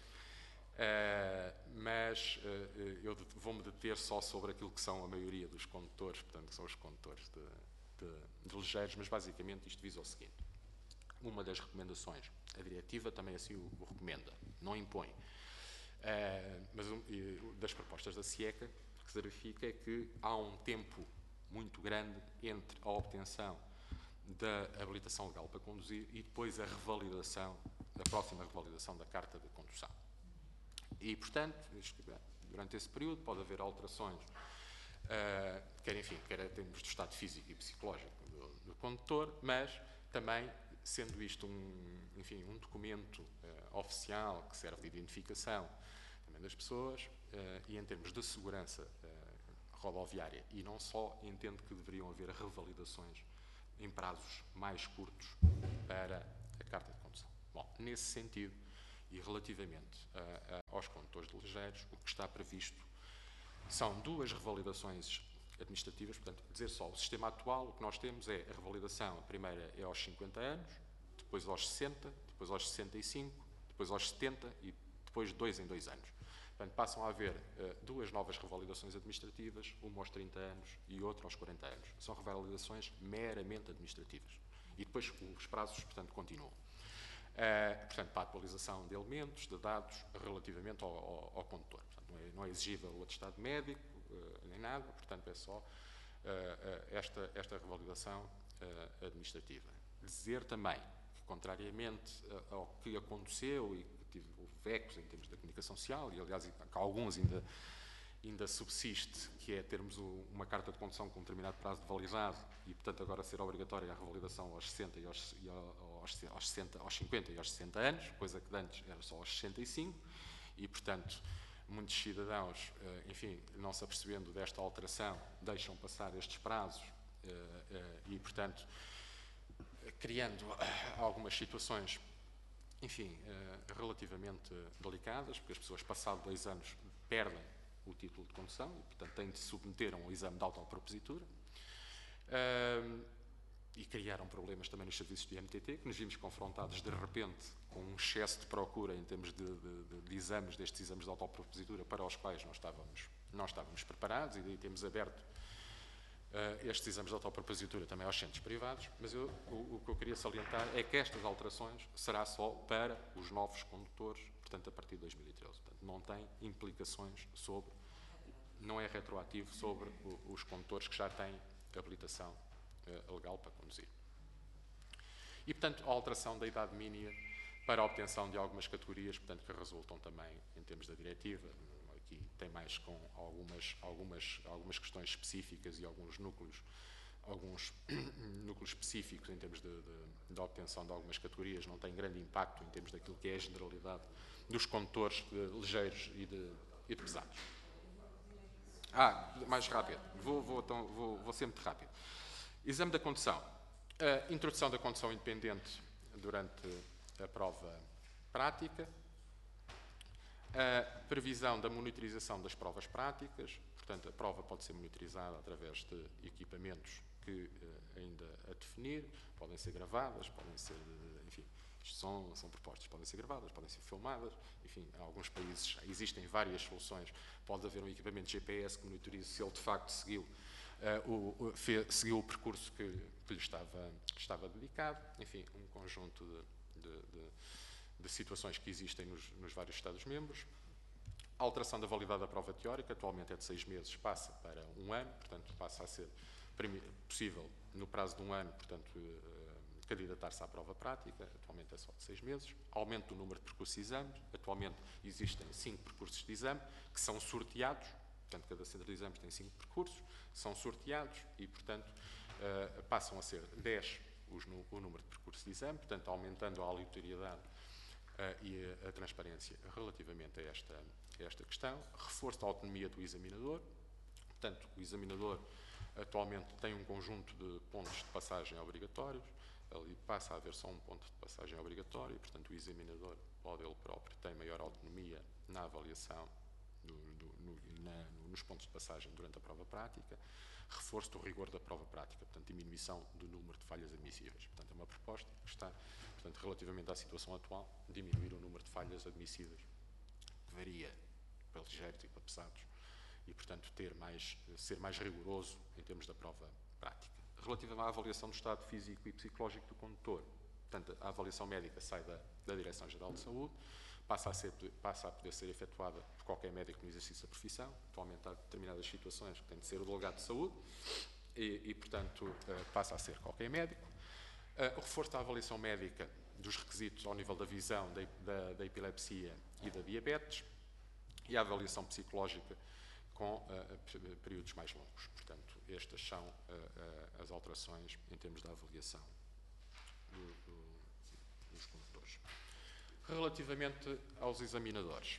Uh, mas uh, eu vou-me deter só sobre aquilo que são a maioria dos condutores, portanto, que são os condutores de, de, de ligeiros, mas basicamente isto visa o seguinte. Uma das recomendações, a diretiva também assim o, o recomenda, não impõe, uh, mas um, das propostas da SIECA, que se verifica é que há um tempo muito grande entre a obtenção da habilitação legal para conduzir e depois a revalidação, a próxima revalidação da Carta de Condução. E, portanto, durante esse período pode haver alterações, uh, quer, enfim, quer em termos do estado físico e psicológico do, do condutor, mas também, sendo isto um, enfim, um documento uh, oficial que serve de identificação também das pessoas, uh, e em termos de segurança uh, rodoviária, e não só, entendo que deveriam haver revalidações em prazos mais curtos para a Carta de Condução. Bom, nesse sentido, e relativamente uh, uh, aos condutores de ligeiros, o que está previsto são duas revalidações administrativas, portanto, dizer só, o sistema atual, o que nós temos é a revalidação, a primeira é aos cinquenta anos, depois aos sessenta, depois aos sessenta e cinco, depois aos setenta e depois de dois em dois anos. Portanto, passam a haver uh, duas novas revalidações administrativas, uma aos trinta anos e outra aos quarenta anos. São revalidações meramente administrativas. E depois os prazos, portanto, continuam. Uh, portanto, para a atualização de elementos, de dados, relativamente ao, ao, ao condutor. Portanto, não, é, não é exigível o atestado médico, uh, nem nada, portanto, é só uh, uh, esta, esta revalidação uh, administrativa. Dizer também que, contrariamente uh, ao que aconteceu e que tive, houve ecos em termos da comunicação social, e, aliás, que alguns ainda, ainda subsiste, que é termos o, uma carta de condução com um determinado prazo de validade e, portanto, agora ser obrigatória a revalidação aos sessenta e aos, e aos, aos, sessenta, aos cinquenta e aos sessenta anos, coisa que antes era só aos sessenta e cinco, e, portanto, muitos cidadãos, enfim, não se apercebendo desta alteração, deixam passar estes prazos e, portanto, criando algumas situações enfim, uh, relativamente delicadas, porque as pessoas, passados dois anos, perdem o título de condução e, portanto, têm de se submeter a um exame de autopropositura. Uh, e criaram problemas também nos serviços do I M T T, que nos vimos confrontados, de repente, com um excesso de procura em termos de, de, de, de exames, destes exames de autopropositura, para os quais nós estávamos, nós estávamos preparados, e daí temos aberto uh, estes exames de autopropositura também aos centros privados, mas eu, o, o que eu queria salientar é que estas alterações será só para os novos condutores, portanto, a partir de dois mil e treze. Portanto, não tem implicações sobre, não é retroativo sobre o, os condutores que já têm habilitação uh, legal para conduzir. E, portanto, a alteração da idade mínima para a obtenção de algumas categorias, portanto, que resultam também em termos da diretiva. Aqui tem mais com algumas, algumas, algumas questões específicas e alguns núcleos, alguns núcleos específicos em termos de, de, de obtenção de algumas categorias, não tem grande impacto em termos daquilo que é a generalidade dos condutores de ligeiros e de, e de pesados. Ah, mais rápido. Vou, vou, então, vou, vou ser muito rápido. Exame da condução. A introdução da condução independente durante a prova prática. A previsão da monitorização das provas práticas. Portanto, a prova pode ser monitorizada através de equipamentos que ainda a definir. Podem ser gravadas, podem ser, enfim, são, são propostas, podem ser gravadas, podem ser filmadas. Enfim, em alguns países já existem várias soluções. Pode haver um equipamento de G P S que monitorize se ele de facto seguiu, uh, o, o, fe, seguiu o percurso que, que lhe estava, que estava dedicado. Enfim, um conjunto de, de, de, de situações que existem nos, nos vários Estados-membros. A alteração da validade da prova teórica, atualmente é de seis meses, passa para um ano, portanto, passa a ser possível, no prazo de um ano, portanto, uh, candidatar-se à prova prática, atualmente é só de seis meses. Aumento do número de percursos de exame, atualmente existem cinco percursos de exame que são sorteados, portanto, cada centro de exames tem cinco percursos, são sorteados e, portanto, uh, passam a ser dez os, no, o número de percursos de exame, portanto, aumentando a aleatoriedade uh, e a, a transparência relativamente a esta, a esta questão. Reforço da autonomia do examinador, portanto, o examinador atualmente tem um conjunto de pontos de passagem obrigatórios. Ali passa a haver só um ponto de passagem obrigatório e, portanto, o examinador pode ele próprio ter maior autonomia na avaliação do, do, no, na, nos pontos de passagem durante a prova prática. Reforço do rigor da prova prática, portanto, diminuição do número de falhas admissíveis. Portanto, é uma proposta que está, portanto, relativamente à situação atual, diminuir o número de falhas admissíveis, que varia para ligeiros e para pesados, e, portanto, ter mais, ser mais rigoroso em termos da prova prática. Relativa à avaliação do estado físico e psicológico do condutor, portanto, a avaliação médica sai da, da Direção-Geral de Saúde, passa a, ser, passa a poder ser efetuada por qualquer médico no exercício da profissão. Atualmente há determinadas situações que tem de ser o delegado de saúde e, e portanto, passa a ser qualquer médico. O reforço da avaliação médica dos requisitos ao nível da visão, da, da, da epilepsia e da diabetes, e a avaliação psicológica com uh, períodos mais longos. Portanto, estas são uh, uh, as alterações em termos da avaliação do, do, dos condutores. Relativamente aos examinadores,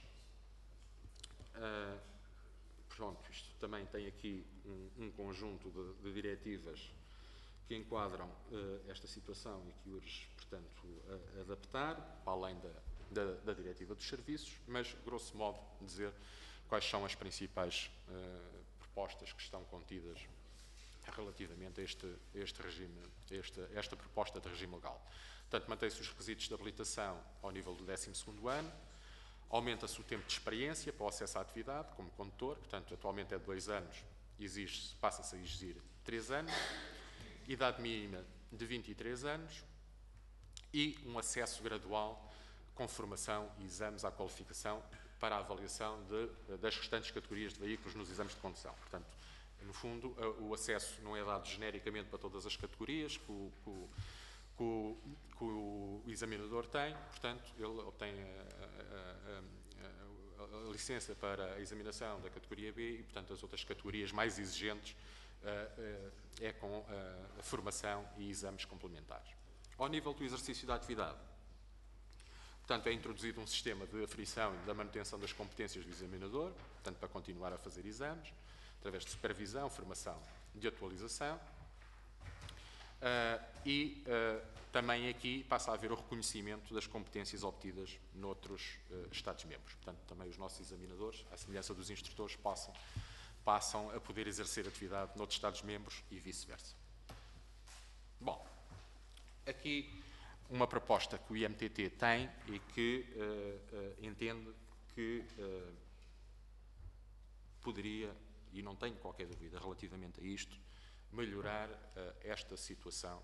uh, pronto, isto também tem aqui um, um conjunto de, de diretivas que enquadram uh, esta situação e que urge, portanto, uh, adaptar, para além da, da, da diretiva dos serviços, mas, grosso modo, dizer quais são as principais uh, propostas que estão contidas relativamente a este, este regime, esta, esta proposta de regime legal. Portanto, mantém-se os requisitos de habilitação ao nível do décimo segundo ano, aumenta-se o tempo de experiência para o acesso à atividade como condutor, portanto, atualmente é de dois anos, exige, passa-se a exigir três anos, idade mínima de vinte e três anos e um acesso gradual com formação e exames à qualificação para a avaliação de, das restantes categorias de veículos nos exames de condução. Portanto, no fundo, o acesso não é dado genericamente para todas as categorias que o, que o, que o, que o examinador tem, portanto, ele obtém a, a, a, a licença para a examinação da categoria B e, portanto, as outras categorias mais exigentes é com a formação e exames complementares. Ao nível do exercício da atividade, portanto, é introduzido um sistema de aferição e da manutenção das competências do examinador, portanto, para continuar a fazer exames, através de supervisão, formação de atualização, uh, e uh, também aqui passa a haver o reconhecimento das competências obtidas noutros uh, Estados-membros. Portanto, também os nossos examinadores, à semelhança dos instrutores, passam, passam a poder exercer atividade noutros Estados-membros e vice-versa. Bom, aqui uma proposta que o I M T T tem e que uh, uh, entende que uh, poderia, e não tenho qualquer dúvida relativamente a isto, melhorar uh, esta situação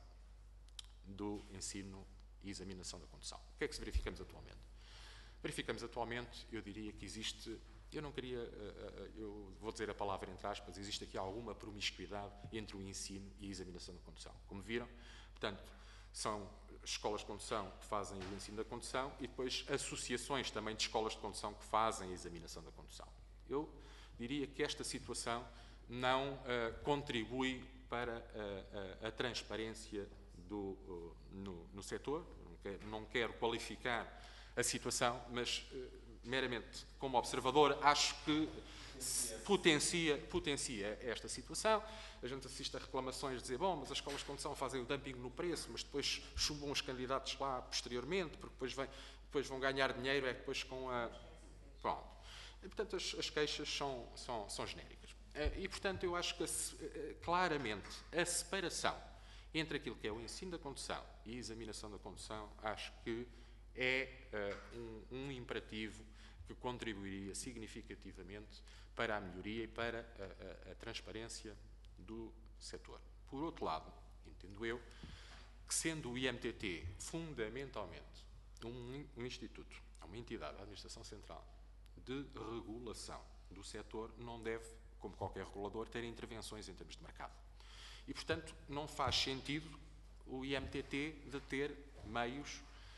do ensino e examinação da condução. O que é que se verificamos atualmente? Verificamos atualmente, eu diria que existe, eu não queria, eu vou dizer a palavra entre aspas, existe aqui alguma promiscuidade entre o ensino e a examinação da condução. Como viram, portanto, são escolas de condução que fazem o ensino da condução e depois associações também de escolas de condução que fazem a examinação da condução. Eu diria que esta situação não uh, contribui para a, a, a transparência do, uh, no, no setor. Não quero, não quero qualificar a situação, mas uh, meramente como observador acho que potencia, potencia esta situação. A gente assiste a reclamações de dizer, bom, mas as escolas de condução fazem o dumping no preço, mas depois chumbam os candidatos lá posteriormente, porque depois, vem, depois vão ganhar dinheiro, é depois com a... Pronto. E, portanto, as, as queixas são, são, são genéricas. E, portanto, eu acho que a, claramente a separação entre aquilo que é o ensino da condução e a examinação da condução, acho que é uh, um, um imperativo que contribuiria significativamente para a melhoria e para a, a, a transparência do setor. Por outro lado, entendo eu, que sendo o I M T T fundamentalmente um, um instituto, uma entidade da Administração Central de regulação do setor, não deve, como qualquer regulador, ter intervenções em termos de mercado. E, portanto, não faz sentido o I M T T de ter meios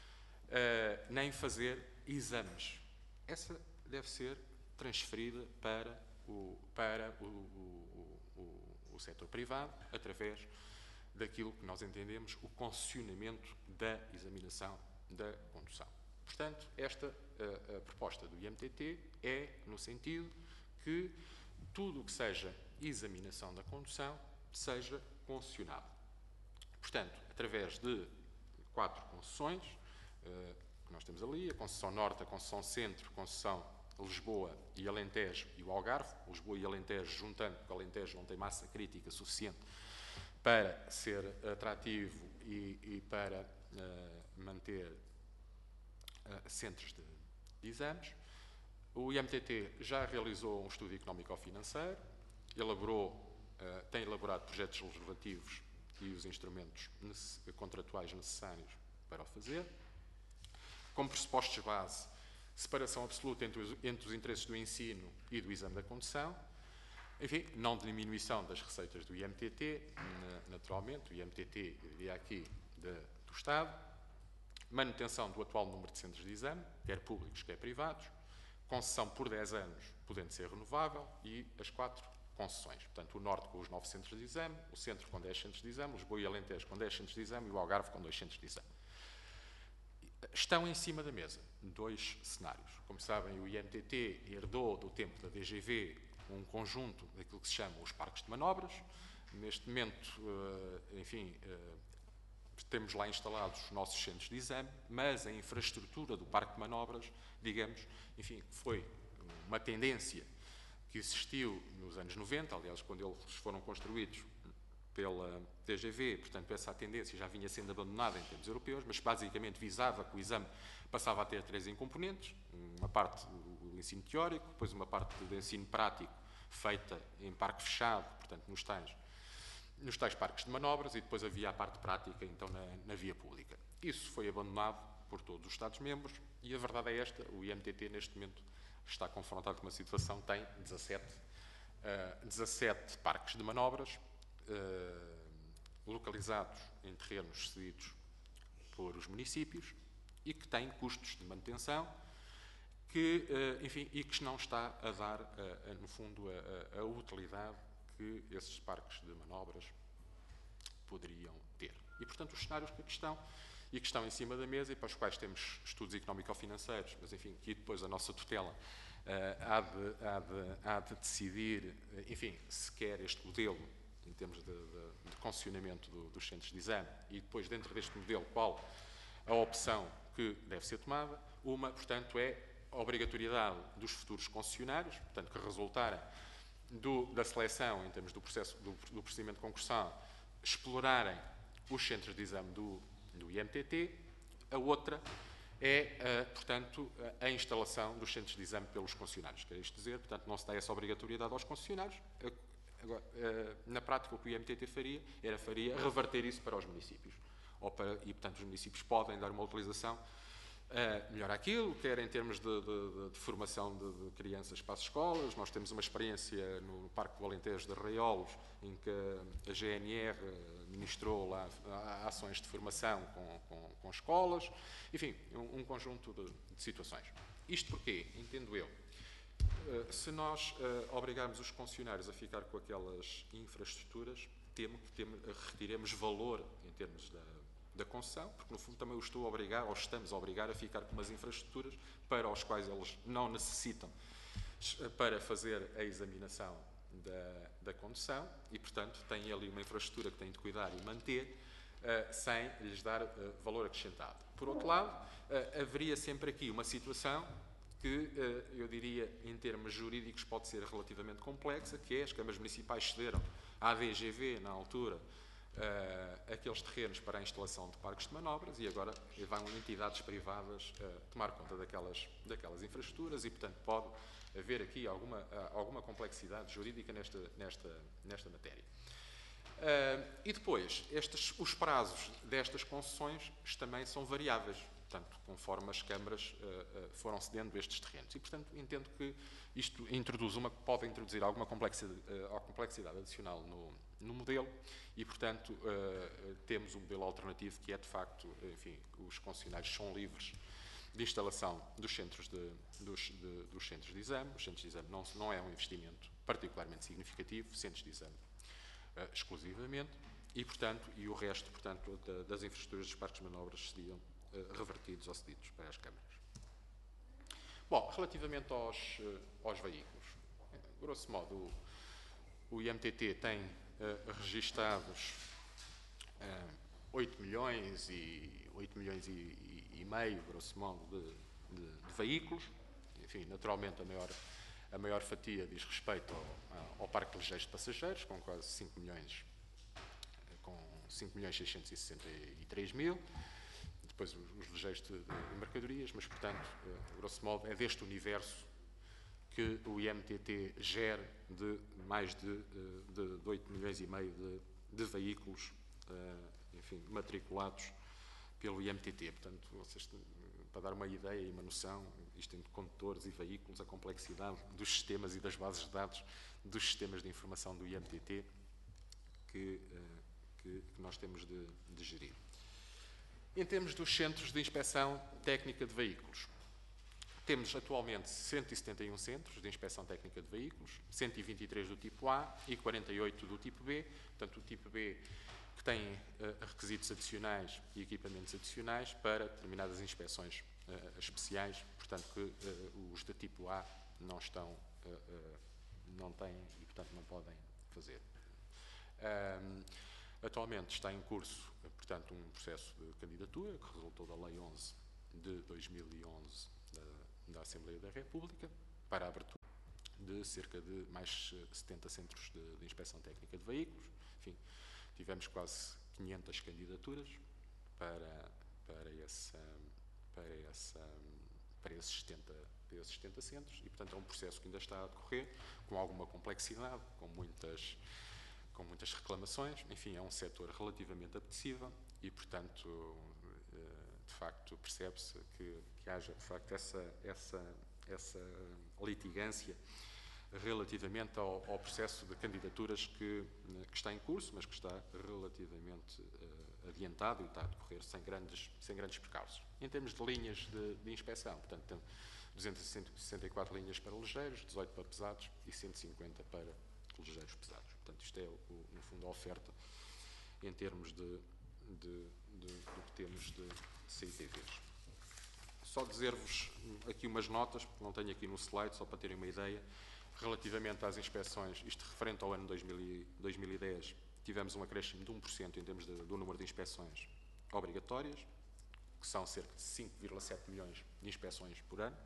uh, nem fazer exames. Essa deve ser transferida para o, para o, o, o, o setor privado, através daquilo que nós entendemos o concessionamento da examinação da condução. Portanto, esta a, a proposta do I M T T é no sentido que tudo o que seja examinação da condução seja concessionado. Portanto, através de quatro concessões uh, que nós temos ali, a concessão Norte, a concessão Centro, a concessão Lisboa e Alentejo e o Algarve, Lisboa e Alentejo juntando, porque o Alentejo não tem massa crítica suficiente para ser atrativo e, e para uh, manter uh, centros de, de exames. O I M T T já realizou um estudo económico-financeiro, elaborou, uh, tem elaborado projetos legislativos e os instrumentos contratuais necessários para o fazer. Como pressupostos base, separação absoluta entre os, entre os interesses do ensino e do exame da condução. Enfim, não diminuição das receitas do I M T T, naturalmente, o I M T T, eu diria aqui, de, do Estado. Manutenção do atual número de centros de exame, quer públicos, quer privados. Concessão por dez anos, podendo ser renovável, e as quatro concessões. Portanto, o Norte com os nove centros de exame, o Centro com dez centros de exame, Lisboa e Alentejo com dez centros de exame e o Algarve com dois centros de exame. Estão em cima da mesa dois cenários. Como sabem, o I M T T herdou do tempo da D G V um conjunto daquilo que se chama os parques de manobras. Neste momento, enfim, temos lá instalados os nossos centros de exame, mas a infraestrutura do parque de manobras, digamos, enfim, foi uma tendência que existiu nos anos noventa, aliás, quando eles foram construídos pela D G V, portanto, essa tendência já vinha sendo abandonada em termos europeus, mas basicamente visava que o exame passava a ter três componentes, uma parte do ensino teórico, depois uma parte do ensino prático, feita em parque fechado, portanto, nos tais, nos tais parques de manobras, e depois havia a parte prática, então, na, na via pública. Isso foi abandonado por todos os Estados-membros, e a verdade é esta, o I M T T, neste momento, está confrontado com uma situação, tem dezassete, uh, dezassete parques de manobras, uh, localizados em terrenos cedidos por os municípios, e que têm custos de manutenção, que, uh, enfim, e que não está a dar, uh, uh, no fundo, a, a, a utilidade que esses parques de manobras poderiam ter. E, portanto, os cenários que aqui estão, e que estão em cima da mesa, e para os quais temos estudos económico-financeiros, mas, enfim, que depois a nossa tutela uh, há, de, há, de, há de decidir, enfim, se quer este modelo em termos de, de, de concessionamento do, dos centros de exame, e depois, dentro deste modelo, qual a opção que deve ser tomada. Uma, portanto, é a obrigatoriedade dos futuros concessionários, portanto, que resultarem do, da seleção, em termos do, processo, do, do procedimento concursal, explorarem os centros de exame do, do I M T T. A outra é, portanto, a instalação dos centros de exame pelos concessionários. Quer isto dizer, portanto, não se dá essa obrigatoriedade aos concessionários. Agora, na prática, o que o I M T T faria era faria reverter isso para os municípios. Ou para, e, portanto, os municípios podem dar uma utilização uh, melhor àquilo, quer em termos de, de, de formação de, de crianças para as escolas. Nós temos uma experiência no Parque do Alentejo de Arraiolos, em que a G N R ministrou lá ações de formação com, com, com escolas. Enfim, um, um conjunto de, de situações. Isto porquê? Entendo eu. Uh, se nós uh, obrigarmos os concessionários a ficar com aquelas infraestruturas, temo que temo, retiremos valor em termos da, da concessão, porque no fundo também os estou a obrigar, ou estamos a obrigar a ficar com umas infraestruturas para os quais eles não necessitam para fazer a examinação da, da condução e, portanto, têm ali uma infraestrutura que têm de cuidar e manter, uh, sem lhes dar uh, valor acrescentado. Por outro lado, uh, haveria sempre aqui uma situação que, eu diria, em termos jurídicos, pode ser relativamente complexa, que é as câmaras municipais cederam à D G V, na altura, uh, aqueles terrenos para a instalação de parques de manobras e agora vão entidades privadas uh, tomar conta daquelas, daquelas infraestruturas e, portanto, pode haver aqui alguma, uh, alguma complexidade jurídica nesta, nesta, nesta matéria. Uh, e depois, estes, os prazos destas concessões também são variáveis, portanto, conforme as câmaras uh, uh, foram cedendo estes terrenos. E, portanto, entendo que isto introduz uma, pode introduzir alguma complexidade, uh, complexidade adicional no, no modelo e, portanto, uh, temos um modelo alternativo que é, de facto, enfim, os concessionários são livres de instalação dos centros de, dos, de, dos centros de exame. Os centros de exame não, não é um investimento particularmente significativo, centros de exame uh, exclusivamente, e, portanto, e o resto, portanto, da, das infraestruturas dos parques de manobras seriam revertidos ou cedidos para as câmaras. Bom, relativamente aos, aos veículos, grosso modo, o, o I M T T tem uh, registados uh, oito milhões e oito milhões e, e, e meio, grosso modo, de, de, de veículos. Enfim, naturalmente a maior, a maior fatia diz respeito ao, ao parque ligeiro de passageiros, com quase cinco milhões, com cinco milhões seiscentos e sessenta e três mil. Depois os ligeiros de, de mercadorias, mas, portanto, uh, grosso modo, é deste universo que o I M T T gera de mais de, de, de oito milhões e meio de, de veículos, uh, enfim, matriculados pelo I M T T. Portanto, vocês, para dar uma ideia e uma noção, isto entre condutores e veículos, a complexidade dos sistemas e das bases de dados dos sistemas de informação do I M T T que, uh, que, que nós temos de, de gerir. Em termos dos centros de inspeção técnica de veículos, temos atualmente cento e setenta e um centros de inspeção técnica de veículos, cento e vinte e três do tipo A e quarenta e oito do tipo B. Portanto, o tipo B que tem uh, requisitos adicionais e equipamentos adicionais para determinadas inspeções uh, especiais, portanto, que uh, os de tipo A não estão, uh, uh, não têm e, portanto, não podem fazer. Um, Atualmente está em curso, portanto, um processo de candidatura que resultou da Lei onze de dois mil e onze da, da Assembleia da República para a abertura de cerca de mais setenta centros de, de inspeção técnica de veículos. Enfim, tivemos quase quinhentas candidaturas para, para, essa, para, essa, para, esses setenta, para esses setenta centros e, portanto, é um processo que ainda está a decorrer com alguma complexidade, com muitas... com muitas reclamações. Enfim, é um setor relativamente apetecível e, portanto, de facto, percebe-se que, que haja, de facto, essa, essa, essa litigância relativamente ao, ao processo de candidaturas que, que está em curso, mas que está relativamente uh, adiantado e está a decorrer sem grandes, sem grandes percalços. Em termos de linhas de, de inspeção, portanto, tem duzentas e sessenta e quatro linhas para ligeiros, dezoito para pesados e cento e cinquenta para ligeiros pesados. Portanto, isto é, o, no fundo, a oferta em termos de, de, de, do que temos de C I T Vs. Só dizer-vos aqui umas notas, porque não tenho aqui no slide, só para terem uma ideia. relativamente às inspeções, isto referente ao ano dois mil e dez, tivemos um acréscimo de um por cento em termos de, do número de inspeções obrigatórias, que são cerca de cinco vírgula sete milhões de inspeções por ano.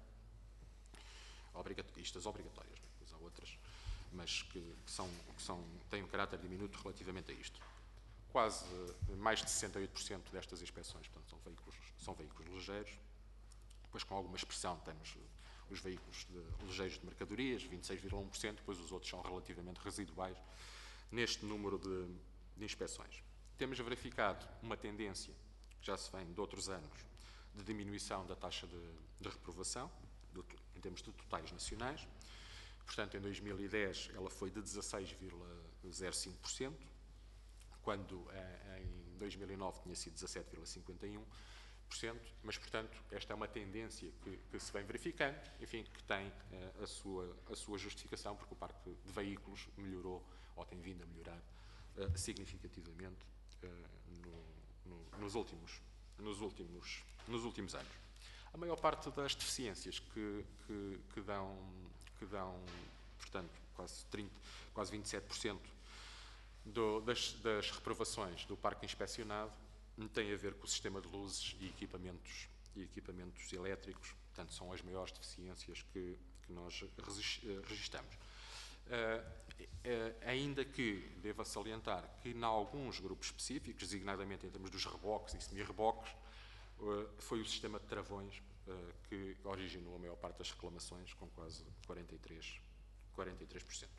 Obrigat isto as obrigatórias, né? Pois há outras, mas que, que, são, que são, têm um caráter diminuto relativamente a isto. Quase mais de sessenta e oito por cento destas inspeções, portanto, são veículos, são veículos ligeiros. Depois, com alguma expressão, temos os veículos de, ligeiros de mercadorias, vinte e seis vírgula um por cento, depois os outros são relativamente residuais neste número de, de inspeções. Temos verificado uma tendência, que já se vem de outros anos, de diminuição da taxa de, de reprovação, do, em termos de totais nacionais. Portanto, em dois mil e dez ela foi de dezasseis vírgula zero cinco por cento, quando em dois mil e nove tinha sido dezassete vírgula cinquenta e um por cento, mas, portanto, esta é uma tendência que, que se vem verificando, enfim, que tem uh, a, sua, a sua justificação, porque o parque de veículos melhorou, ou tem vindo a melhorar, uh, significativamente uh, no, no, nos, últimos, nos, últimos, nos últimos anos. A maior parte das deficiências que, que, que, dão, que dão, portanto, quase, trinta, quase vinte e sete por cento do, das, das reprovações do parque inspecionado tem a ver com o sistema de luzes e equipamentos, e equipamentos elétricos, portanto, são as maiores deficiências que, que nós registramos. Uh, uh, ainda que deva salientar que, em alguns grupos específicos, designadamente em termos dos reboques e semi-reboques, uh, foi o sistema de travões uh, que originou a maior parte das reclamações, com quase quarenta e três por cento.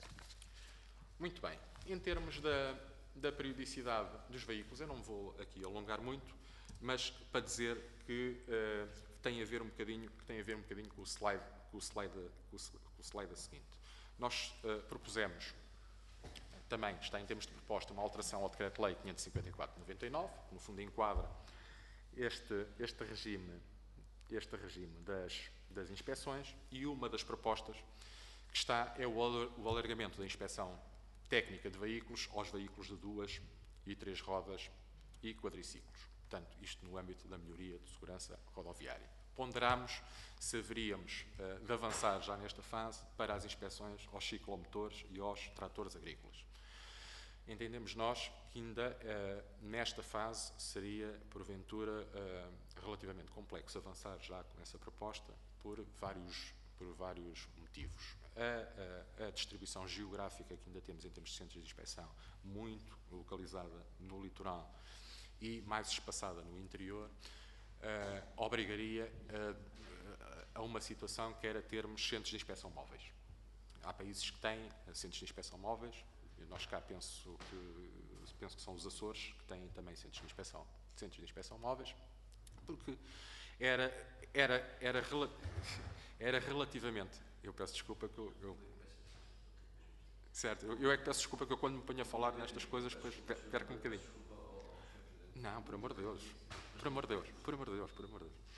Muito bem. Em termos da, da periodicidade dos veículos, eu não me vou aqui alongar muito, mas para dizer que uh, tem a ver um bocadinho, que tem a ver um bocadinho com o slide, com o slide, com o, com o slide a seguinte. Nós uh, propusemos, também está em termos de proposta, uma alteração ao Decreto-Lei quinhentos e cinquenta e quatro barra noventa e nove, que no fundo enquadra este, este regime, este regime das, das inspeções, e uma das propostas que está é o, o alargamento da inspeção técnica de veículos aos veículos de duas e três rodas e quadriciclos. Portanto, isto no âmbito da melhoria de segurança rodoviária. Ponderámos se haveríamos uh, de avançar já nesta fase para as inspeções aos ciclomotores e aos tratores agrícolas. Entendemos nós que ainda uh, nesta fase seria, porventura, uh, relativamente complexo avançar já com essa proposta por vários, por vários motivos. A, a, a distribuição geográfica que ainda temos em termos de centros de inspeção, muito localizada no litoral e mais espaçada no interior, uh, obrigaria a, a uma situação que era termos centros de inspeção móveis. Há países que têm centros de inspeção móveis, nós cá penso que, penso que são os Açores, que têm também centros de inspeção, centros de inspeção móveis, porque era, era, era, era relativamente... Eu peço desculpa que eu... eu certo, eu, eu é que peço desculpa que eu, quando me ponho a falar nestas coisas, depois perco um bocadinho. Não, por amor de Deus. Por amor de Deus. Por amor de Deus. Por amor de Deus.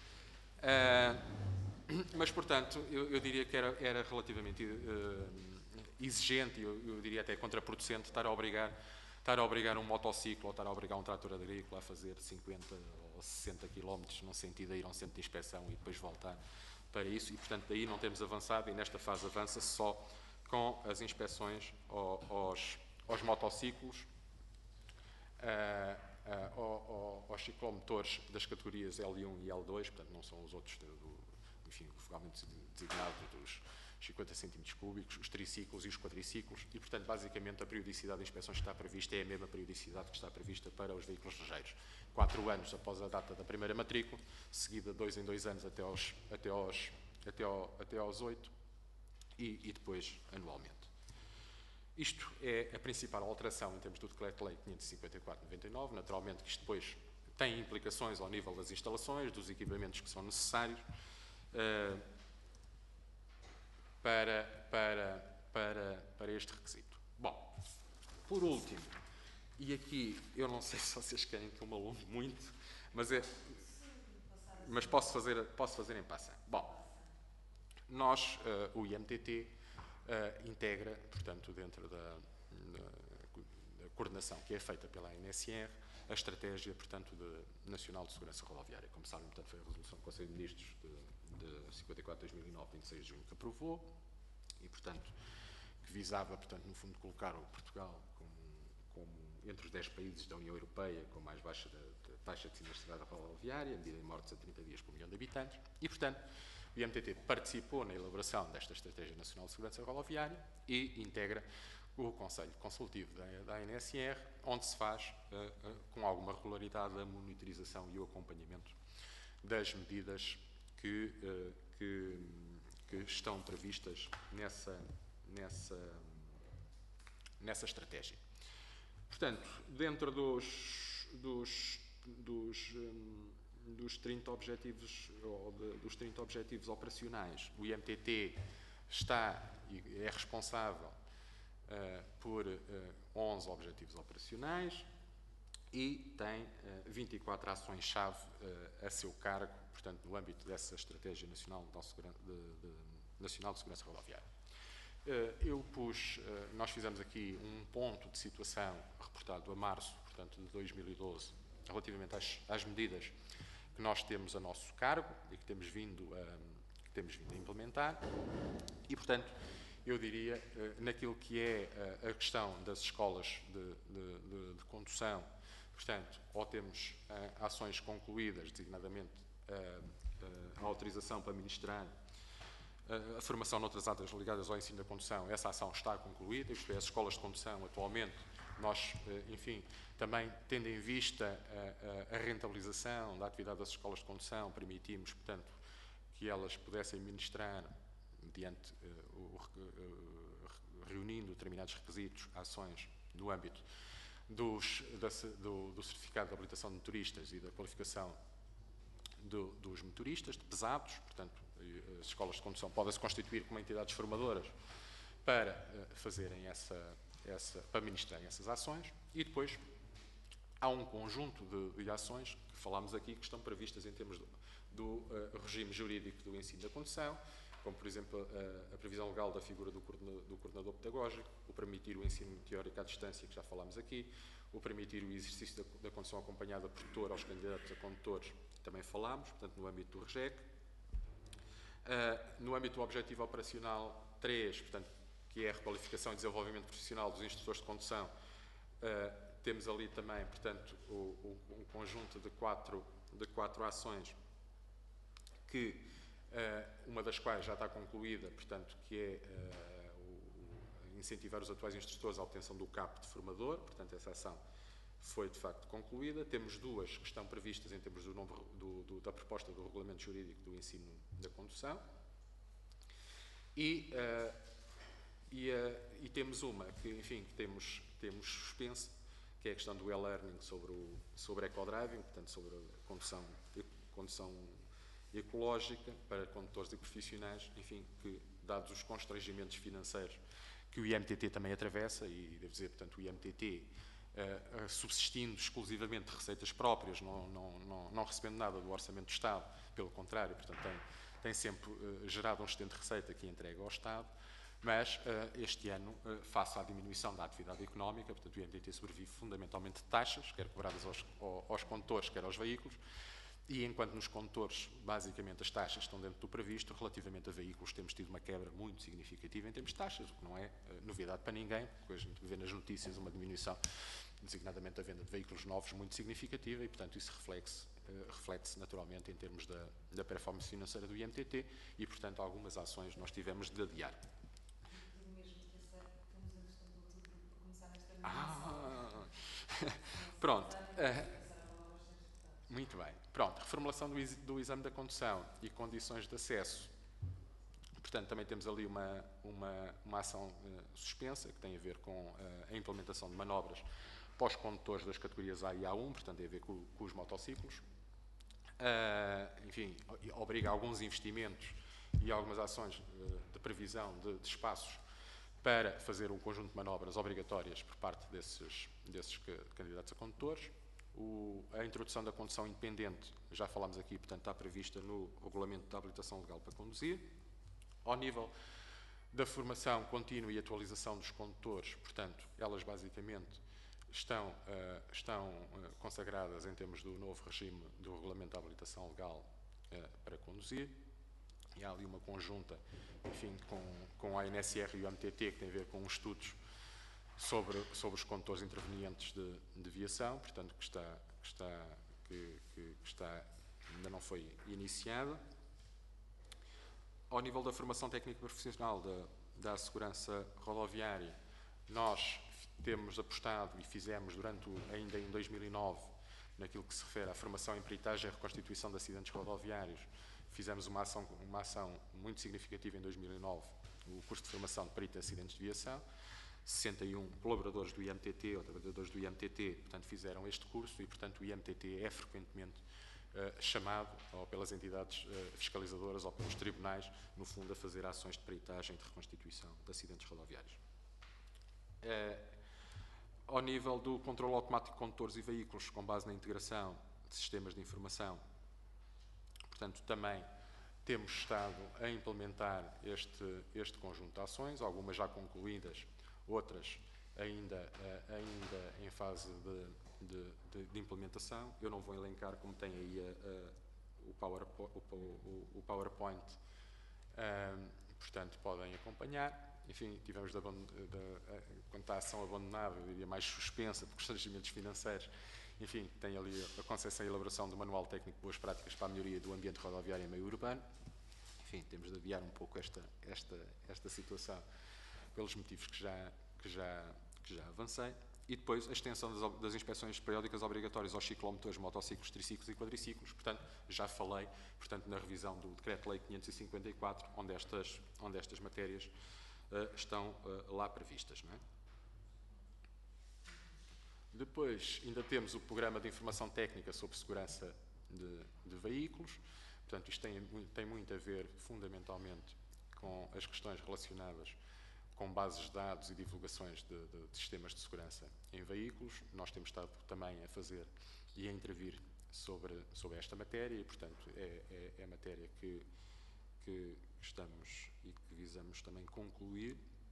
Uh, mas, portanto, eu, eu diria que era, era relativamente uh, exigente, eu, eu diria até contraproducente, estar a obrigar, estar a obrigar um motociclo ou estar a obrigar um trator agrícola a fazer cinquenta ou sessenta quilómetros no sentido de ir a um centro de inspeção e depois voltar para isso, e, portanto, daí não temos avançado, e nesta fase avança só com as inspeções aos, aos motociclos, uh, uh, aos, aos ciclomotores das categorias L um e L dois, portanto, não são os outros, do, do, enfim, legalmente designados dos cinquenta centímetros cúbicos, os triciclos e os quadriciclos, e, portanto, basicamente, a periodicidade de inspeções que está prevista é a mesma periodicidade que está prevista para os veículos ligeiros. Quatro anos após a data da primeira matrícula, seguida dois em dois anos até aos, até aos, até ao, até aos oito, e, e depois anualmente. Isto é a principal alteração em termos do Decreto-Lei quinhentos e cinquenta e quatro barra noventa e nove, naturalmente que isto depois tem implicações ao nível das instalações, dos equipamentos que são necessários, uh, para, para, para, para este requisito. Bom, por último, e aqui eu não sei se vocês querem que eu me alongue muito, mas, é, mas posso, fazer, posso fazer em passando. Bom, nós, uh, o I M T T, uh, integra, portanto, dentro da, da, da coordenação que é feita pela A N S R, a estratégia, portanto, de, nacional de segurança rodoviária. Como sabem, portanto, foi a resolução do Conselho de Ministros de, de cinquenta e quatro barra dois mil e nove, vinte e seis de junho, que aprovou, e, portanto, que visava, portanto, no fundo, colocar o Portugal como, como entre os dez países da União Europeia com mais baixa da, da taxa de sinistralidade rodoviária, medida em mortes a trinta dias por milhão de habitantes, e, portanto, o I M T T participou na elaboração desta Estratégia Nacional de Segurança Rodoviária e integra o Conselho Consultivo da, da A N S R, onde se faz, uh, uh, com alguma regularidade, a monitorização e o acompanhamento das medidas que, uh, que, que estão previstas nessa, nessa, nessa estratégia. Portanto, dentro dos, dos, dos, um, dos trinta objetivos, ou de, dos trinta objetivos operacionais, o I M T T está e é responsável uh, por uh, onze objetivos operacionais e tem uh, vinte e quatro ações-chave uh, a seu cargo, portanto, no âmbito dessa Estratégia Nacional de, de, de, Nacional de Segurança Rodoviária. Eu pus, nós fizemos aqui um ponto de situação reportado a março, portanto, de dois mil e doze, relativamente às, às medidas que nós temos a nosso cargo e que temos vindo a, que temos vindo a implementar. E, portanto, eu diria, naquilo que é a questão das escolas de, de, de, de condução, portanto, ou temos ações concluídas, designadamente a, a autorização para ministrar a formação noutras áreas ligadas ao ensino da condução, essa ação está concluída, isto é, as escolas de condução atualmente, nós, enfim, também tendo em vista a, a, a rentabilização da atividade das escolas de condução, permitimos, portanto, que elas pudessem ministrar, mediante, uh, o, uh, reunindo determinados requisitos, ações no âmbito dos, da, do, do certificado de habilitação de motoristas e da qualificação do, dos motoristas, de pesados, portanto, as escolas de condução podem-se constituir como entidades formadoras para uh, fazerem essa, essa, para ministrarem essas ações, e depois há um conjunto de, de ações que falámos aqui que estão previstas em termos do, do uh, regime jurídico do ensino da condução, como, por exemplo, a, a previsão legal da figura do coordenador, do coordenador pedagógico, o permitir o ensino teórico à distância, que já falámos aqui, o permitir o exercício da, da condução acompanhada por tutor aos candidatos a condutores, também falámos, portanto, no âmbito do REGEC. Uh, no âmbito do Objetivo Operacional três, portanto, que é a requalificação e desenvolvimento profissional dos instrutores de condução, uh, temos ali também, portanto, o, o, um conjunto de quatro, de quatro ações, que, uh, uma das quais já está concluída, portanto, que é uh, o, o incentivar os atuais instrutores à obtenção do C A P de formador, portanto, essa ação foi, de facto, concluída. Temos duas que estão previstas em termos do novo, do, do, da proposta do Regulamento Jurídico do Ensino da Condução. E, uh, e, uh, e temos uma que, enfim, que temos, temos suspensa, que é a questão do e-learning sobre o sobre eco-driving, portanto, sobre a condução, condução ecológica para condutores e profissionais, enfim, que, dados os constrangimentos financeiros que o I M T T também atravessa, e devo dizer, portanto, o I M T T, Uh, uh, subsistindo exclusivamente de receitas próprias, não, não, não, não recebendo nada do Orçamento do Estado, pelo contrário, portanto, tem, tem sempre uh, gerado um excedente de receita que entrega ao Estado, mas uh, este ano, uh, face à diminuição da atividade económica, portanto, o I M T T sobrevive fundamentalmente de taxas, quer cobradas aos, aos condutores, quer aos veículos, e enquanto nos condutores, basicamente, as taxas estão dentro do previsto, relativamente a veículos temos tido uma quebra muito significativa em termos de taxas, o que não é uh, novidade para ninguém, porque a gente vê nas notícias uma diminuição, designadamente a venda de veículos novos, muito significativa, e, portanto, isso reflete-se uh, reflete-se naturalmente em termos da, da performance financeira do I M T T, e, portanto, algumas ações nós tivemos de adiar. Ah, pronto. Uh, Muito bem. Pronto, reformulação do, do exame da condução e condições de acesso. Portanto, também temos ali uma, uma, uma ação uh, suspensa, que tem a ver com uh, a implementação de manobras para os condutores das categorias A e A um, portanto, tem a ver com, com os motociclos. Uh, enfim, obriga a alguns investimentos e algumas ações uh, de previsão de, de espaços para fazer um conjunto de manobras obrigatórias por parte desses, desses candidatos a condutores. O, a introdução da condução independente, já falámos aqui, portanto, está prevista no Regulamento da Habilitação Legal para Conduzir. Ao nível da formação contínua e atualização dos condutores, portanto, elas basicamente estão, uh, estão uh, consagradas em termos do novo regime do Regulamento da Habilitação Legal uh, para conduzir. e há ali uma conjunta, enfim, com, com a A N S R e o M T T, que tem a ver com estudos sobre, sobre os condutores intervenientes de, de viação, portanto, que está, que está, que, que está, ainda não foi iniciada. Ao nível da formação técnica profissional da, da segurança rodoviária, nós temos apostado e fizemos durante, o, ainda em dois mil e nove, naquilo que se refere à formação em peritagem e reconstituição de acidentes rodoviários, fizemos uma ação, uma ação muito significativa em dois mil e nove, o curso de formação de perito de acidentes de viação. sessenta e um colaboradores do I M T T ou trabalhadores do I M T T, portanto, fizeram este curso e, portanto, o I M T T é frequentemente uh, chamado, ou pelas entidades uh, fiscalizadoras ou pelos tribunais, no fundo, a fazer ações de peritagem e de reconstituição de acidentes rodoviários. Uh, ao nível do controle automático de condutores e veículos, com base na integração de sistemas de informação, portanto, também temos estado a implementar este, este conjunto de ações, algumas já concluídas, outras ainda, ainda em fase de, de, de, de implementação. Eu não vou elencar, como tem aí a, a, o, PowerPoint, o, o PowerPoint, um, portanto, podem acompanhar. Enfim, tivemos, de, de, de, quanto à ação abandonada, eu diria mais suspensa por constrangimentos financeiros, enfim, tem ali a concepção e elaboração do Manual Técnico de Boas Práticas para a Melhoria do Ambiente Rodoviário e Meio Urbano. Enfim, temos de adiar um pouco esta, esta, esta situação pelos motivos que já, que, já, que já avancei. E depois a extensão das, das inspeções periódicas obrigatórias aos ciclomotores, motociclos, triciclos e quadriciclos. Portanto, já falei, portanto, na revisão do Decreto-Lei quinhentos e cinquenta e quatro, onde estas, onde estas matérias uh, estão uh, lá previstas, não é? Depois, ainda temos o Programa de Informação Técnica sobre Segurança de, de Veículos. Portanto, isto tem, tem muito a ver, fundamentalmente, com as questões relacionadas com bases de dados e divulgações de, de, de sistemas de segurança em veículos. Nós temos estado também a fazer e a intervir sobre, sobre esta matéria e, portanto, é, é, é a matéria que, que estamos e que visamos também concluir.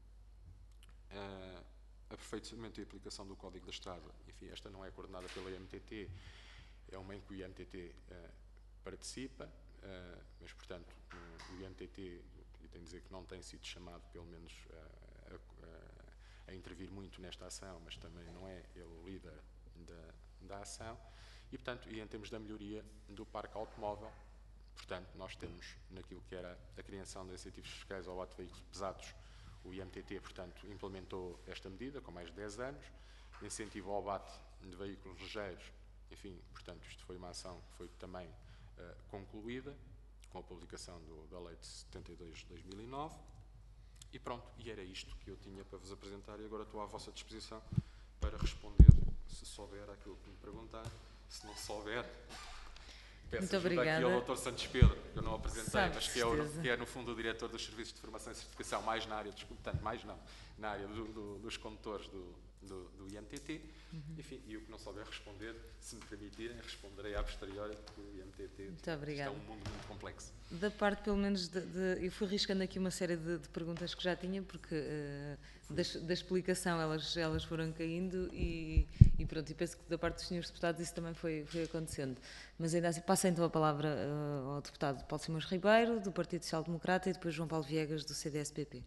Uh, aperfeiçoamento e aplicação do Código da Estrada, enfim, esta não é coordenada pela I M T T, é uma em que o I M T T uh, participa, uh, mas, portanto, o I M T T, e tenho de dizer que não tem sido chamado, pelo menos, uh, a, a, a intervir muito nesta ação, mas também não é ele o líder da, da ação, e, portanto, e em termos da melhoria do parque automóvel, portanto, nós temos, naquilo que era a criação de incentivos fiscais ao ato de veículos pesados, o I M T T, portanto, implementou esta medida com mais de dez anos, incentivo ao abate de veículos ligeiros, enfim, portanto, isto foi uma ação que foi também uh, concluída, com a publicação do, da Lei de setenta e dois de dois mil e nove, e pronto, e era isto que eu tinha para vos apresentar, e agora estou à vossa disposição para responder, se souber aquilo que me perguntar, se não souber... Peço Muito ajuda obrigada. Aqui ao doutor Santos Pedro, que eu não apresentei, Sabe, mas que é, o, que é, no fundo, o diretor dos serviços de formação e certificação, mais na área, desculpe, tanto mais não, na área do, do, dos condutores do, do, do I M T T. Uhum. Enfim, e o que não souber responder, se me permitirem, responderei à posteriori, porque o I M T T muito obrigada. É um mundo muito complexo. Da parte, pelo menos, de, de, eu fui arriscando aqui uma série de, de perguntas que já tinha, porque uh, da, da explicação elas, elas foram caindo e, e pronto, e penso que da parte dos senhores deputados isso também foi, foi acontecendo. Mas ainda assim, passo então a palavra uh, ao deputado Paulo Simões Ribeiro, do Partido Social Democrata, e depois João Paulo Viegas, do C D S P P.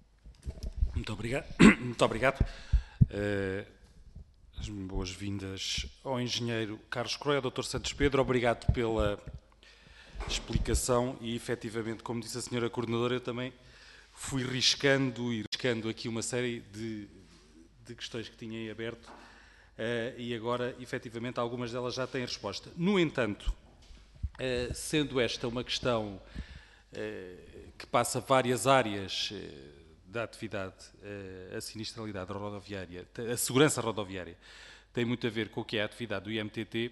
Muito obrigado. Muito obrigado. Uh, as boas-vindas ao engenheiro Carlos Correia, ao doutor Santos Pedro. Obrigado pela explicação e, efetivamente, como disse a senhora coordenadora, eu também fui riscando e riscando aqui uma série de, de questões que tinha em aberto uh, e agora, efetivamente, algumas delas já têm resposta. No entanto, uh, sendo esta uma questão uh, que passa várias áreas uh, da atividade, uh, a sinistralidade rodoviária, a segurança rodoviária, tem muito a ver com o que é a atividade do I M T T,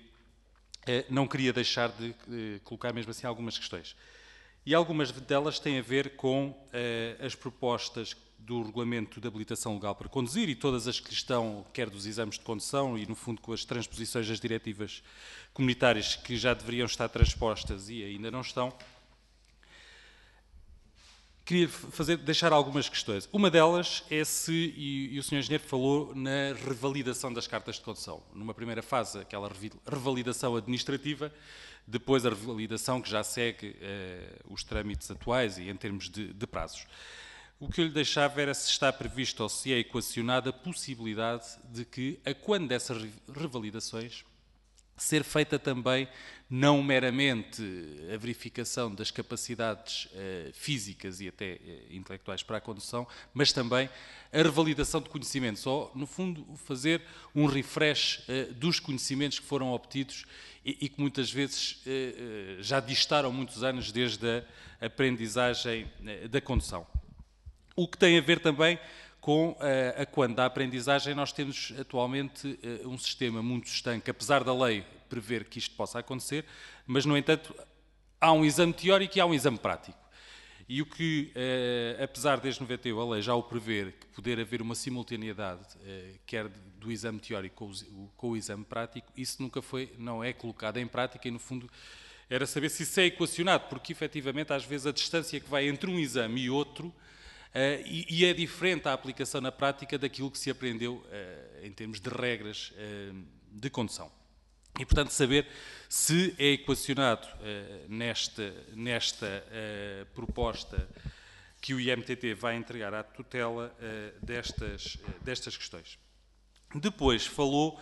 não queria deixar de colocar mesmo assim algumas questões. E algumas delas têm a ver com uh, as propostas do Regulamento de Habilitação Legal para Conduzir e todas as que lhe estão, quer dos exames de condução e, no fundo, com as transposições das diretivas comunitárias que já deveriam estar transpostas e ainda não estão. queria fazer, deixar algumas questões. Uma delas é se, e, e o senhor Engenheiro falou na revalidação das cartas de condução. Numa primeira fase, aquela revalidação administrativa, depois a revalidação que já segue eh, os trâmites atuais e em termos de, de prazos. O que eu lhe deixava era se está previsto ou se é equacionada a possibilidade de que, a quando dessas revalidações, ser feita também não meramente a verificação das capacidades eh, físicas e até eh, intelectuais para a condução, mas também a revalidação de conhecimentos, ou, no fundo, fazer um refresh eh, dos conhecimentos que foram obtidos e, e que muitas vezes eh, já distaram muitos anos desde a aprendizagem eh, da condução. O que tem a ver também com a, a quando da aprendizagem nós temos atualmente uh, um sistema muito estanque, apesar da lei prever que isto possa acontecer, mas, no entanto, há um exame teórico e há um exame prático. E o que, uh, apesar desde noventa e um a lei já o prever, que poder haver uma simultaneidade, uh, quer do exame teórico com o, com o exame prático, isso nunca foi, não é colocado em prática e, no fundo, era saber se isso é equacionado, porque, efetivamente, às vezes a distância que vai entre um exame e outro Uh, e, e é diferente a aplicação na prática daquilo que se aprendeu uh, em termos de regras uh, de condução. E, portanto, saber se é equacionado uh, nesta, nesta uh, proposta que o I M T T vai entregar à tutela uh, destas, uh, destas questões. Depois falou, uh,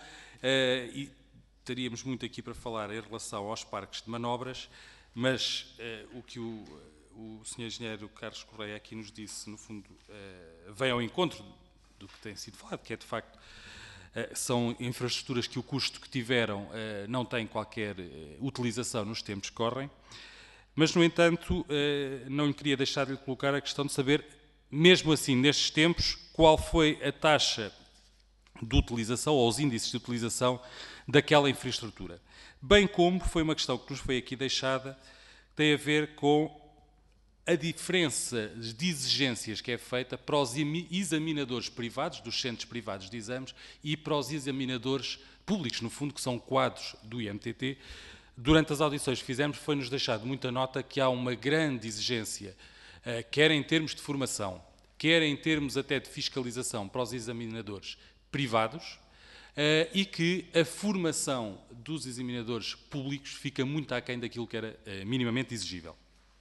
e teríamos muito aqui para falar em relação aos parques de manobras, mas uh, o que o o senhor Engenheiro Carlos Correia aqui nos disse, no fundo, uh, vem ao encontro do que tem sido falado, que é, de facto, uh, são infraestruturas que o custo que tiveram uh, não tem qualquer uh, utilização nos tempos que correm, mas, no entanto, uh, não lhe queria deixar de lhe colocar a questão de saber, mesmo assim, nestes tempos, qual foi a taxa de utilização, ou os índices de utilização daquela infraestrutura. Bem como foi uma questão que nos foi aqui deixada, que tem a ver com a diferença de exigências que é feita para os examinadores privados, dos centros privados de exames, e para os examinadores públicos, no fundo, que são quadros do I M T T. Durante as audições que fizemos, foi-nos deixado muita nota que há uma grande exigência, quer em termos de formação, quer em termos até de fiscalização para os examinadores privados, e que a formação dos examinadores públicos fica muito aquém daquilo que era minimamente exigível.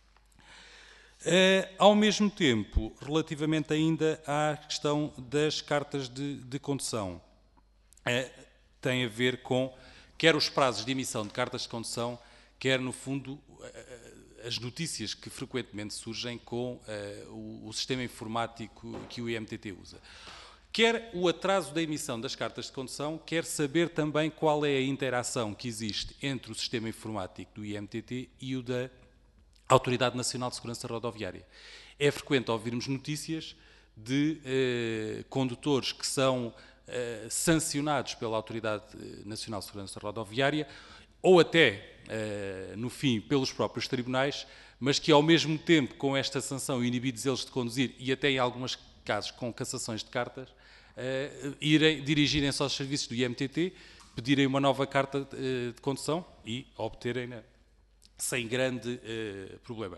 Uh, ao mesmo tempo, relativamente ainda à questão das cartas de, de condução, uh, tem a ver com quer os prazos de emissão de cartas de condução, quer, no fundo, uh, as notícias que frequentemente surgem com uh, o, o sistema informático que o I M T T usa. Quer o atraso da emissão das cartas de condução, quer saber também qual é a interação que existe entre o sistema informático do I M T T e o da Autoridade Nacional de Segurança Rodoviária. É frequente ouvirmos notícias de eh, condutores que são eh, sancionados pela Autoridade Nacional de Segurança Rodoviária ou até, eh, no fim, pelos próprios tribunais, mas que, ao mesmo tempo, com esta sanção, inibidos eles de conduzir e até, em alguns casos, com cassações de cartas, eh, irem, dirigirem-se aos serviços do I M T T, pedirem uma nova carta eh, de condução e obterem-na sem grande uh, problema.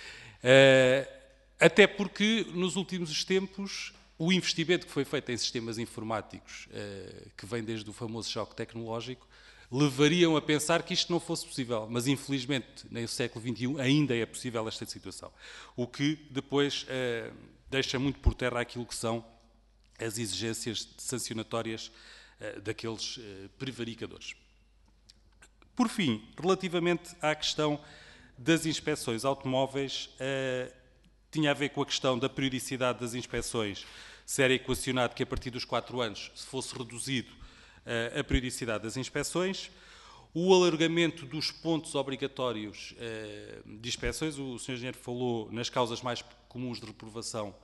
Uh, até porque, nos últimos tempos, o investimento que foi feito em sistemas informáticos, uh, que vem desde o famoso choque tecnológico, levariam a pensar que isto não fosse possível. Mas, infelizmente, no século vinte e um ainda é possível esta situação. O que depois uh, deixa muito por terra aquilo que são as exigências sancionatórias uh, daqueles uh, prevaricadores. Por fim, relativamente à questão das inspeções automóveis, eh, tinha a ver com a questão da periodicidade das inspeções, se era equacionado que a partir dos quatro anos se fosse reduzido eh, a periodicidade das inspeções, o alargamento dos pontos obrigatórios eh, de inspeções, o senhor Engenheiro falou nas causas mais comuns de reprovação,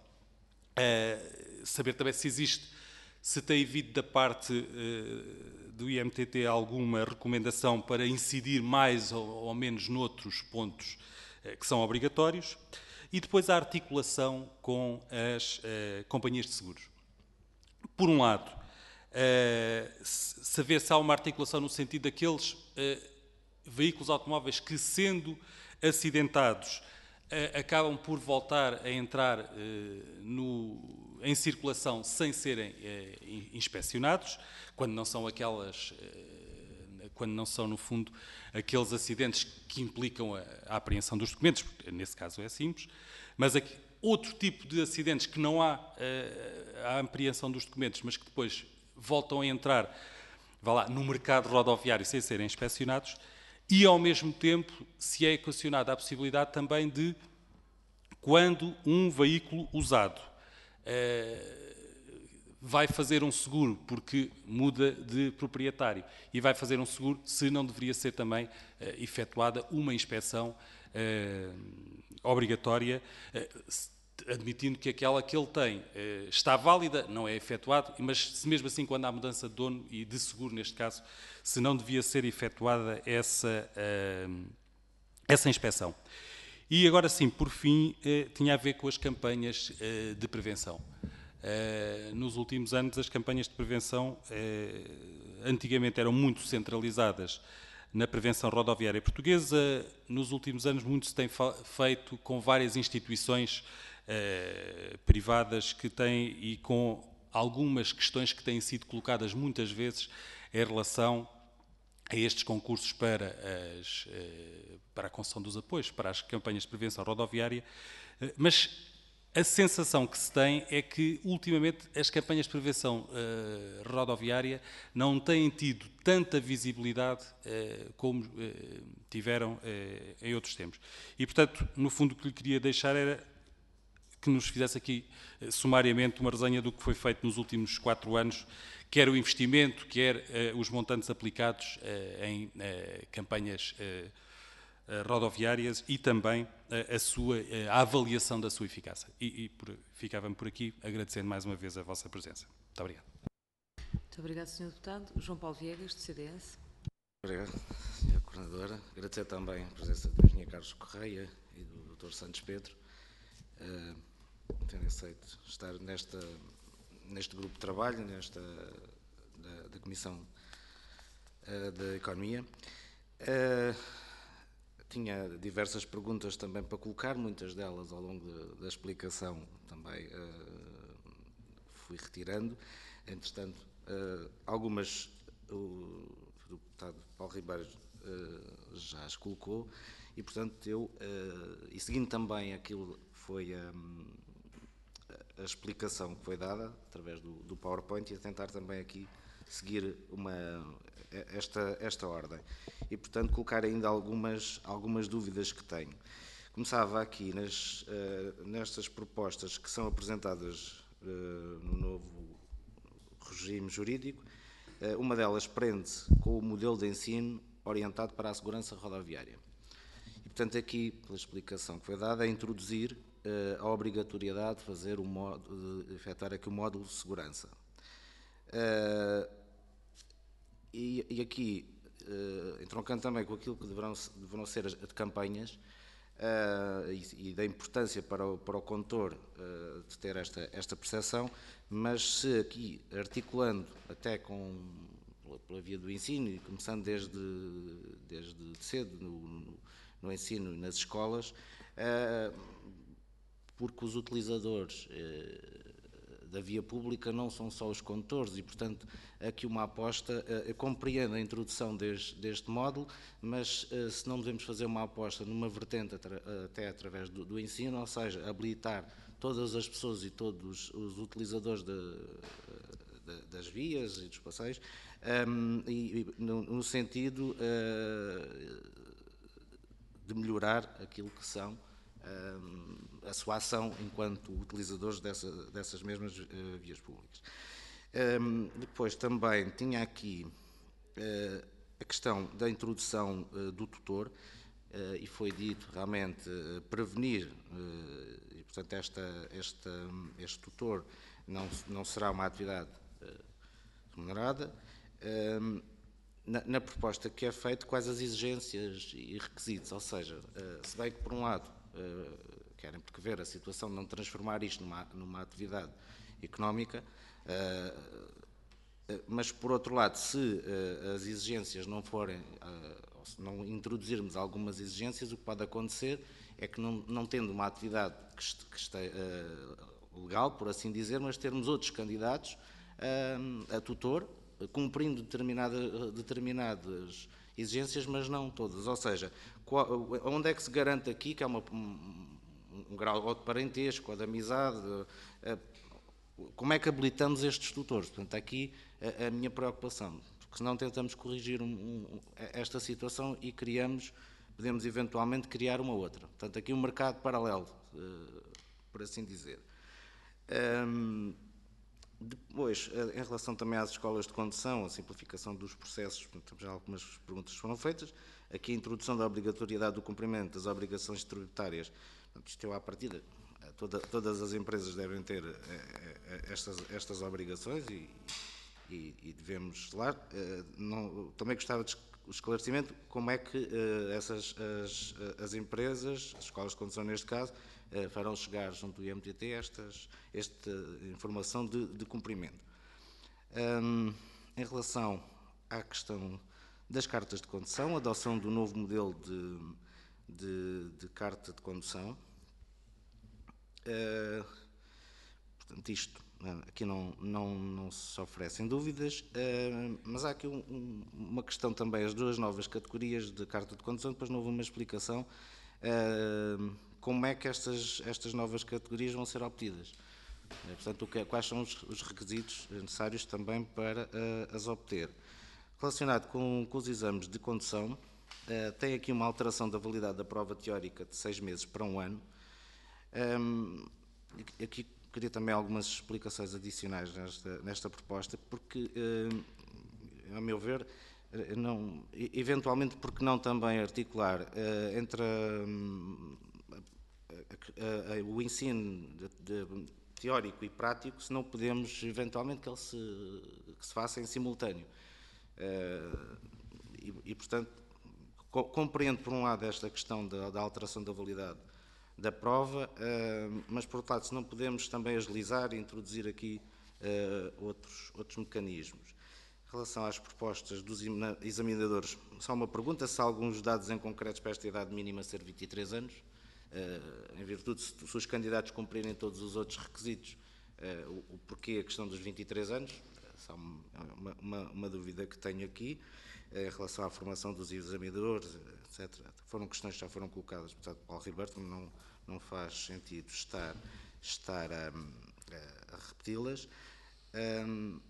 eh, saber também se existe, se tem havido da parte eh, do I M T T alguma recomendação para incidir mais ou, ou menos noutros pontos eh, que são obrigatórios, e depois a articulação com as eh, companhias de seguros. Por um lado, eh, saber se há uma articulação no sentido daqueles eh, veículos automóveis que, sendo acidentados, acabam por voltar a entrar uh, no, em circulação sem serem uh, inspecionados, quando não são aquelas, uh, quando não são, no fundo, aqueles acidentes que implicam a, a apreensão dos documentos, porque nesse caso é simples, mas aqui, outro tipo de acidentes que não há uh, a apreensão dos documentos, mas que depois voltam a entrar, vá lá, no mercado rodoviário sem serem inspecionados, e, ao mesmo tempo, se é equacionada a possibilidade também de, quando um veículo usado eh, vai fazer um seguro, porque muda de proprietário, e vai fazer um seguro, se não deveria ser também eh, efetuada uma inspeção eh, obrigatória, eh, admitindo que aquela que ele tem eh, está válida, não é efetuado, mas se mesmo assim, quando há mudança de dono e de seguro, neste caso, se não devia ser efetuada essa, eh, essa inspeção. E agora sim, por fim, eh, tinha a ver com as campanhas eh, de prevenção. Eh, nos últimos anos, as campanhas de prevenção eh, antigamente eram muito centralizadas na prevenção rodoviária portuguesa. Nos últimos anos, muito se tem feito com várias instituições eh, privadas que têm, e com algumas questões que têm sido colocadas muitas vezes em relação a estes concursos para, as, para a concessão dos apoios, para as campanhas de prevenção rodoviária, mas a sensação que se tem é que, ultimamente, as campanhas de prevenção uh, rodoviária não têm tido tanta visibilidade uh, como uh, tiveram uh, em outros tempos. E, portanto, no fundo, o que lhe queria deixar era que nos fizesse aqui, uh, sumariamente, uma resenha do que foi feito nos últimos quatro anos, quer o investimento, quer uh, os montantes aplicados uh, em uh, campanhas uh, uh, rodoviárias e também uh, a, sua, uh, a avaliação da sua eficácia. E, e por, ficava-me por aqui, agradecendo mais uma vez a vossa presença. Muito obrigado. Muito obrigado, senhor Deputado. João Paulo Viegas, do C D S. Obrigado, senhora Coordenadora. Agradecer também a presença do engenheiro Carlos Correia e do doutor Santos Pedro, uh, tendo aceito estar nesta... neste grupo de trabalho, nesta, da, da Comissão uh, da Economia. Uh, tinha diversas perguntas também para colocar, muitas delas ao longo de, da explicação também uh, fui retirando. Entretanto, uh, algumas o deputado Paulo Ribeiro uh, já as colocou e, portanto, eu, uh, e seguindo também aquilo que foi um, a explicação que foi dada através do, do PowerPoint, e a tentar também aqui seguir uma, esta, esta ordem. E, portanto, colocar ainda algumas, algumas dúvidas que tenho. Começava aqui nas, uh, nestas propostas que são apresentadas uh, no novo regime jurídico. Uh, uma delas prende-se com o modelo de ensino orientado para a segurança rodoviária. E, portanto, aqui, pela explicação que foi dada, é introduzir a obrigatoriedade de fazer o módulo, de efetuar aqui o módulo de segurança. Uh, e, e aqui, uh, entroncando também com aquilo que deverão, deverão ser as, as campanhas uh, e, e da importância para o, para o condutor uh, de ter esta, esta percepção, mas se aqui, articulando até com, pela, pela via do ensino, e começando desde, desde cedo no, no, no ensino e nas escolas, uh, porque os utilizadores eh, da via pública não são só os condutores e, portanto, aqui uma aposta, eh, eu compreendo a introdução deste, deste módulo, mas eh, se não devemos fazer uma aposta numa vertente atra, até através do, do ensino, ou seja, habilitar todas as pessoas e todos os utilizadores de, de, das vias e dos passeios, um, e, e no, no sentido uh, de melhorar aquilo que são a sua ação enquanto utilizadores dessa, dessas mesmas uh, vias públicas. Um, depois também tinha aqui uh, a questão da introdução uh, do tutor, uh, e foi dito realmente uh, prevenir, uh, e portanto esta, esta, este tutor não, não será uma atividade uh, remunerada. Um, na, na proposta que é feita, quais as exigências e requisitos, ou seja, uh, se bem que por um lado Uh, querem prever a situação de não transformar isto numa, numa atividade económica, uh, Mas, por outro lado, se as exigências não forem, ou se não introduzirmos algumas exigências, o que pode acontecer é que, não, não tendo uma atividade que, este, que esteja legal, por assim dizer, mas termos outros candidatos a, a tutor, cumprindo determinada, determinadas exigências, mas não todas. Ou seja, qual, onde é que se garante aqui que há uma, um, um grau ou de parentesco ou de amizade? Como é que habilitamos estes tutores? Portanto, aqui a, a minha preocupação, porque senão tentamos corrigir um, um, esta situação e criamos, podemos eventualmente criar uma outra. Portanto, aqui um mercado paralelo, uh, por assim dizer. Um, depois, em relação também às escolas de condução, a simplificação dos processos, já algumas perguntas foram feitas. Aqui a introdução da obrigatoriedade do cumprimento das obrigações tributárias. Isto é à partida. Toda, todas as empresas devem ter estas, estas obrigações e, e, e devemos lá. Não, também gostava de esclarecimento como é que essas, as, as empresas, as escolas de condução neste caso, farão chegar junto do I M T T estas, esta informação de, de cumprimento. Um, em relação à questão das cartas de condução, a adoção do novo modelo de, de, de carta de condução, uh, portanto isto aqui não, não, não se oferecem dúvidas, uh, mas há aqui um, um, uma questão também, as duas novas categorias de carta de condução, depois não houve uma explicação, uh, como é que estas, estas novas categorias vão ser obtidas. Portanto, o que, quais são os, os requisitos necessários também para uh, as obter. Relacionado com, com os exames de condução, uh, tem aqui uma alteração da validade da prova teórica de seis meses para um ano. Um, aqui queria também algumas explicações adicionais nesta, nesta proposta, porque, uh, a meu ver, não, eventualmente porque não também articular uh, entre um, a, a, a, o ensino de, de, teórico e prático, se não podemos eventualmente que ele se, que se faça em simultâneo. Uh, e, e, portanto, co compreendo por um lado esta questão da, da alteração da validade da prova, uh, mas por outro lado, se não podemos também agilizar e introduzir aqui uh, outros, outros mecanismos. Em relação às propostas dos examinadores, só uma pergunta, se há alguns dados em concretos para esta idade mínima ser vinte e três anos, uh, em virtude, se, se os candidatos cumprirem todos os outros requisitos, uh, o, o porquê a questão dos vinte e três anos, só uma, uma, uma dúvida que tenho aqui, uh, em relação à formação dos examinadores, etcétera. Foram questões que já foram colocadas, portanto, Paulo Ribeiro, não, não faz sentido estar, estar a, a, a repeti-las. Um,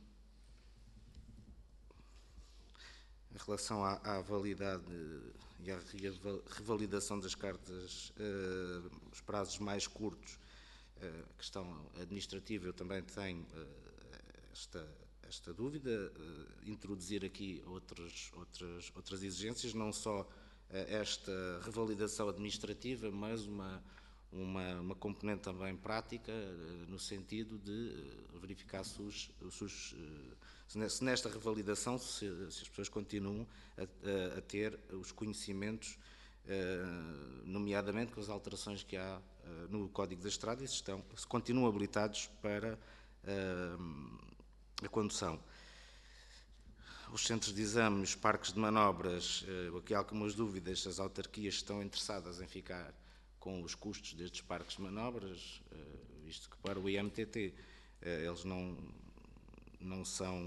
Em relação à, à validade e à revalidação das cartas, uh, os prazos mais curtos, uh, questão administrativa, eu também tenho uh, esta, esta dúvida, uh, introduzir aqui outros, outras, outras exigências, não só uh, esta revalidação administrativa, mas uma, uma, uma componente também prática, uh, no sentido de uh, verificar se os, se os uh, se nesta revalidação, se, se as pessoas continuam a, a, a ter os conhecimentos, uh, nomeadamente com as alterações que há uh, no Código da Estrada, e se, estão, se continuam habilitados para uh, a condução. Os centros de exames, parques de manobras, uh, aqui há algumas dúvidas, as autarquias estão interessadas em ficar com os custos destes parques de manobras, uh, visto que para o I M T T uh, eles não... não são,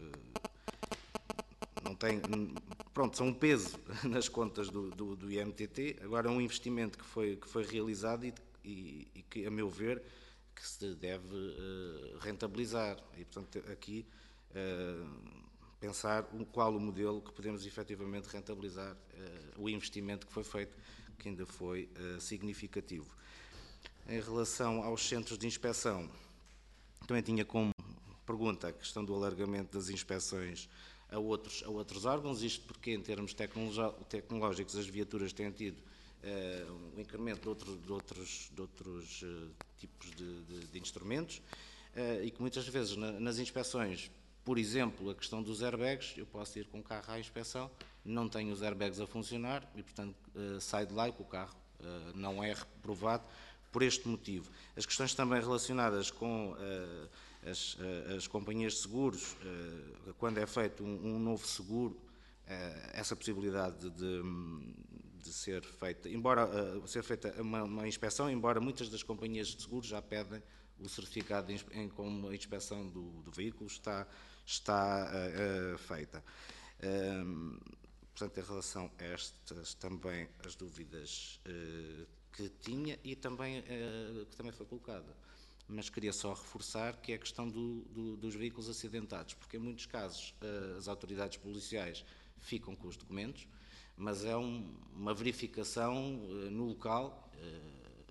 não têm, pronto, são um peso nas contas do, do, do I M T T, agora é um investimento que foi, que foi realizado e, e, e que, a meu ver, que se deve uh, rentabilizar, e portanto aqui uh, pensar qual o modelo que podemos efetivamente rentabilizar uh, o investimento que foi feito, que ainda foi uh, significativo. Em relação aos centros de inspeção, também tinha como pergunta a questão do alargamento das inspeções a outros, a outros órgãos, isto porque em termos tecnológicos as viaturas têm tido uh, um incremento de outros, de outros, de outros uh, tipos de, de, de instrumentos uh, e que muitas vezes na, nas inspeções, por exemplo, a questão dos airbags, eu posso ir com o carro à inspeção, não tenho os airbags a funcionar e portanto uh, sai de lá e que o carro uh, não é reprovado por este motivo. As questões também relacionadas com uh, as, as companhias de seguros, quando é feito um, um novo seguro, essa possibilidade de, de ser feita, embora ser feita uma, uma inspeção, embora muitas das companhias de seguros já pedem o certificado de, em como a inspeção do, do veículo está, está uh, uh, feita. Um, portanto, em relação a estas também as dúvidas uh, que tinha e também uh, que também foi colocada. Mas queria só reforçar que é a questão do, do, dos veículos acidentados, porque em muitos casos uh, as autoridades policiais ficam com os documentos, mas é um, uma verificação uh, no local, uh,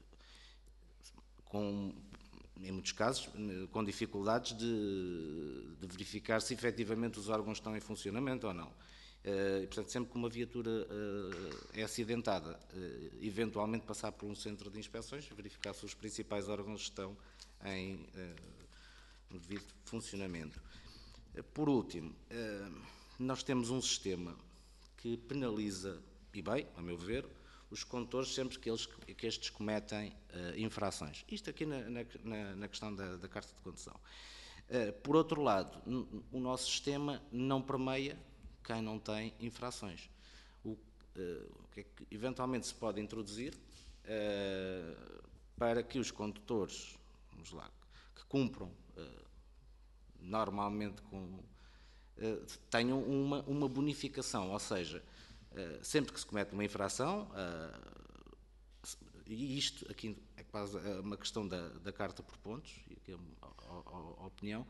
com, em muitos casos, com dificuldades de, de verificar se efetivamente os órgãos estão em funcionamento ou não. Uh, e, portanto, sempre que uma viatura uh, é acidentada, uh, eventualmente passar por um centro de inspeções, verificar se os principais órgãos estão em uh, devido funcionamento. Uh, por último, uh, nós temos um sistema que penaliza, e bem, a meu ver, os condutores sempre que, eles, que estes cometem uh, infrações. Isto aqui na, na, na questão da, da carta de condução. Uh, por outro lado, o nosso sistema não permeia quem não tem infrações. O, uh, o que é que eventualmente se pode introduzir uh, para que os condutores, vamos lá, que cumpram uh, normalmente com, uh, tenham uma, uma bonificação, ou seja, uh, sempre que se comete uma infração, uh, e isto aqui é quase uma questão da, da carta por pontos, e aqui é a, a, a opinião,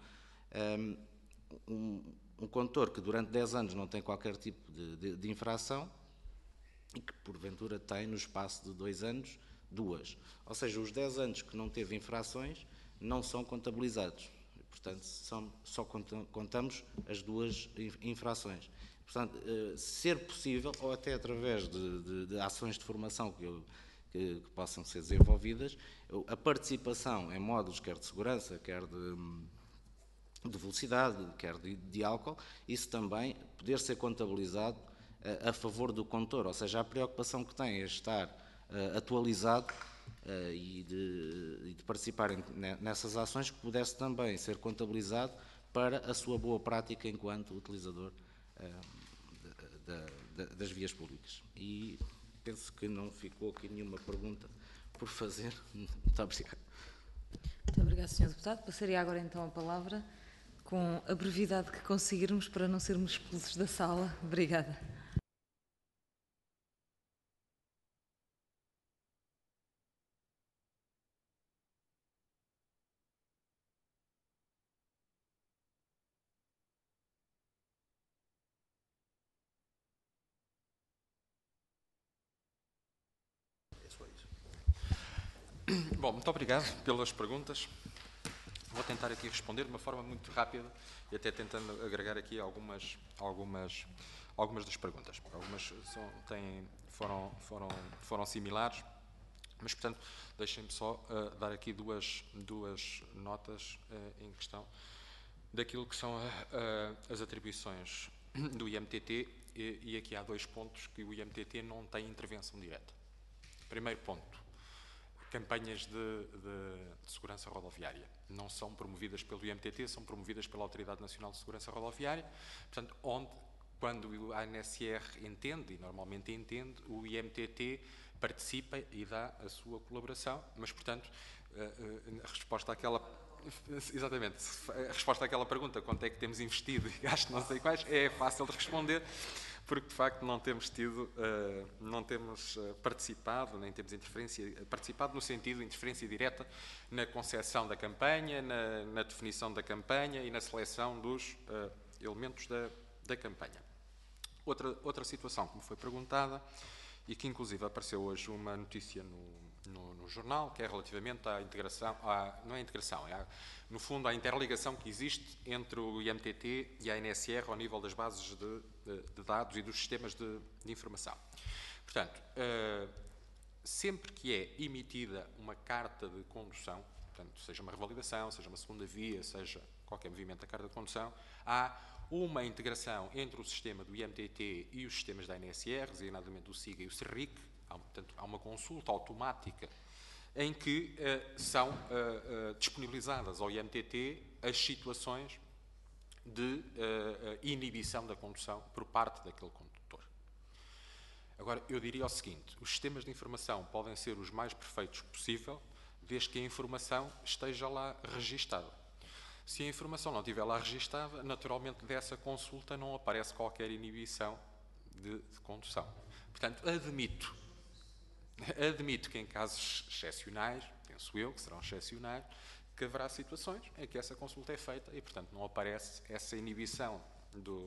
um, um condutor que durante dez anos não tem qualquer tipo de, de, de infração e que porventura tem no espaço de dois anos duas. Ou seja, os dez anos que não teve infrações não são contabilizados. Portanto, são, só contamos as duas infrações. Portanto, ser possível, ou até através de, de, de ações de formação que, eu, que, que possam ser desenvolvidas, a participação em módulos, quer de segurança, quer de... de velocidade, quer de, de álcool, isso também poder ser contabilizado uh, a favor do condutor, ou seja, a preocupação que tem é estar uh, atualizado uh, e, de, e de participar em, nessas ações, que pudesse também ser contabilizado para a sua boa prática enquanto utilizador uh, de, de, das vias públicas. E penso que não ficou aqui nenhuma pergunta por fazer. Muito obrigado. Muito obrigado, senhor Deputado. Passaria agora então a palavra, com a brevidade que conseguirmos para não sermos expulsos da sala. Obrigada. Bom, muito obrigado pelas perguntas. Vou tentar aqui responder de uma forma muito rápida e até tentando agregar aqui algumas, algumas, algumas das perguntas. Algumas são, têm, foram, foram, foram similares, mas, portanto, deixem-me só uh, dar aqui duas, duas notas uh, em questão daquilo que são uh, uh, as atribuições do I M T T e, e aqui há dois pontos que o I M T T não tem intervenção direta. Primeiro ponto. Campanhas de, de, de segurança rodoviária não são promovidas pelo I M T T, são promovidas pela Autoridade Nacional de Segurança Rodoviária, portanto, onde, quando a ANSR entende, e normalmente entende, o I M T T participa e dá a sua colaboração, mas, portanto, a resposta àquela... Exatamente, a resposta àquela pergunta, quanto é que temos investido e gasto não sei quais, é fácil de responder, porque de facto não temos tido, uh, não temos uh, participado, nem temos interferência, participado no sentido de interferência direta na concepção da campanha, na, na definição da campanha e na seleção dos uh, elementos da, da campanha. Outra, outra situação que me foi perguntada e que inclusive apareceu hoje uma notícia no, no, no jornal, que é relativamente à integração, à, não é integração, é à, no fundo à interligação que existe entre o I M T T e a A N S R ao nível das bases de, de, de dados e dos sistemas de, de informação. Portanto, uh, sempre que é emitida uma carta de condução, portanto, seja uma revalidação, seja uma segunda via, seja qualquer movimento da carta de condução, há uma integração entre o sistema do I M T T e os sistemas da A N S R, designadamente o SIGA e o SERRIC, há, portanto, há uma consulta automática em que uh, são uh, uh, disponibilizadas ao I M T T as situações de uh, uh, inibição da condução por parte daquele condutor. Agora, eu diria o seguinte, os sistemas de informação podem ser os mais perfeitos possível, desde que a informação esteja lá registada. Se a informação não estiver lá registada, naturalmente dessa consulta não aparece qualquer inibição de, de condução. Portanto, admito, admito que em casos excepcionais, penso eu que serão excepcionais, que haverá situações em que essa consulta é feita e, portanto, não aparece essa inibição do,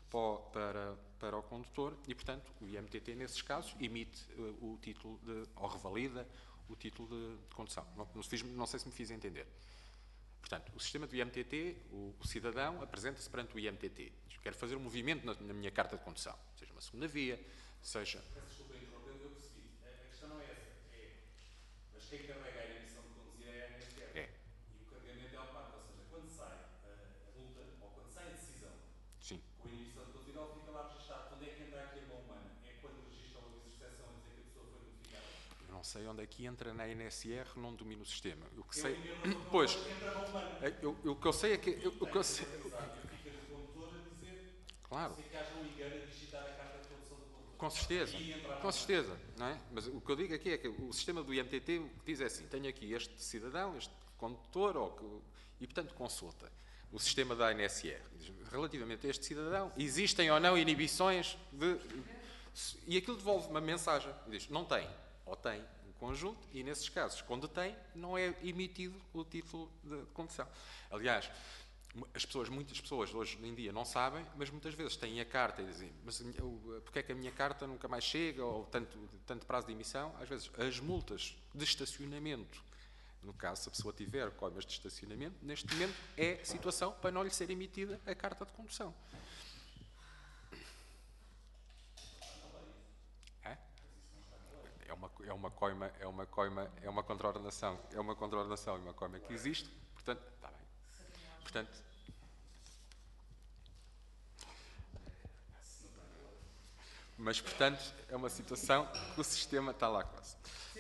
para, para o condutor e, portanto, o I M T T, nesses casos, emite uh, o título de, ou revalida o título de, de condução. Não, não, fiz, não sei se me fiz entender. Portanto, o sistema do I M T T, o, o cidadão apresenta-se perante o I M T T. Diz, quero fazer um movimento na, na minha carta de condução, seja uma segunda via, seja... Peço desculpa interromper, eu percebi. A, a questão não é essa. É, mas quem carrega a emissão de conduzir é a A N S R. É. E o carregamento é automático, ou seja, quando sai a, a multa, ou quando sai a decisão, Sim. com a emissão de conduzir, ela fica lá registado. Quando é que entra aqui a mão humana? É quando registra o aviso de exceção a dizer que a pessoa foi notificada? Eu não sei onde é que entra na A N S R, não domino o sistema. O que Eu sei... entendo, Pois, entra a mão humana. eu, eu, o que eu sei é que... Eu, o que eu sei... Fica do condutor a dizer Claro. se é que haja um engano a digitar a carta de condução do condutor. Com certeza, com certeza, não é? Mas o que eu digo aqui é que o sistema do I M T T o que diz é assim, tenho aqui este cidadão, este condutor, ou que, e portanto consulta o sistema da A N S R. Diz, relativamente a este cidadão, existem ou não inibições de... E aquilo devolve uma mensagem, e diz, não tem, ou tem um conjunto, e nesses casos, quando tem, não é emitido o título de condução. Aliás, as pessoas, muitas pessoas hoje em dia não sabem, mas muitas vezes têm a carta e dizem, mas porque é que a minha carta nunca mais chega, ou tanto, tanto prazo de emissão? Às vezes, as multas de estacionamento, no caso, se a pessoa tiver coimas de estacionamento, neste momento é situação para não lhe ser emitida a carta de condução. É? É uma, é uma coima, é uma coima, é uma contraordenação, é uma contraordenação e uma coima que existe, portanto, está bem. Portanto, mas, portanto, é uma situação que o sistema está lá quase.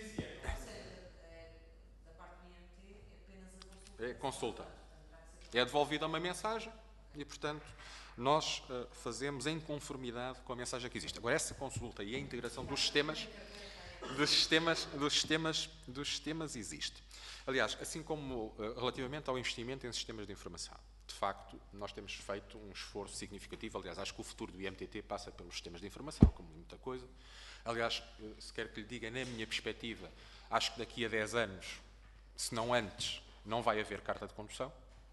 Da parte do I M T é apenas a consulta. É consulta. É devolvida uma mensagem e, portanto, nós uh, fazemos em conformidade com a mensagem que existe. Agora, essa consulta e a integração dos sistemas, dos sistemas, dos sistemas, dos sistemas existe. Aliás, assim como uh, relativamente ao investimento em sistemas de informação, de facto, nós temos feito um esforço significativo. Aliás, acho que o futuro do I M T T passa pelos sistemas de informação, como muita coisa. Aliás, se quer que lhe diga, na minha perspectiva, acho que daqui a dez anos, se não antes, não vai haver carta de condução,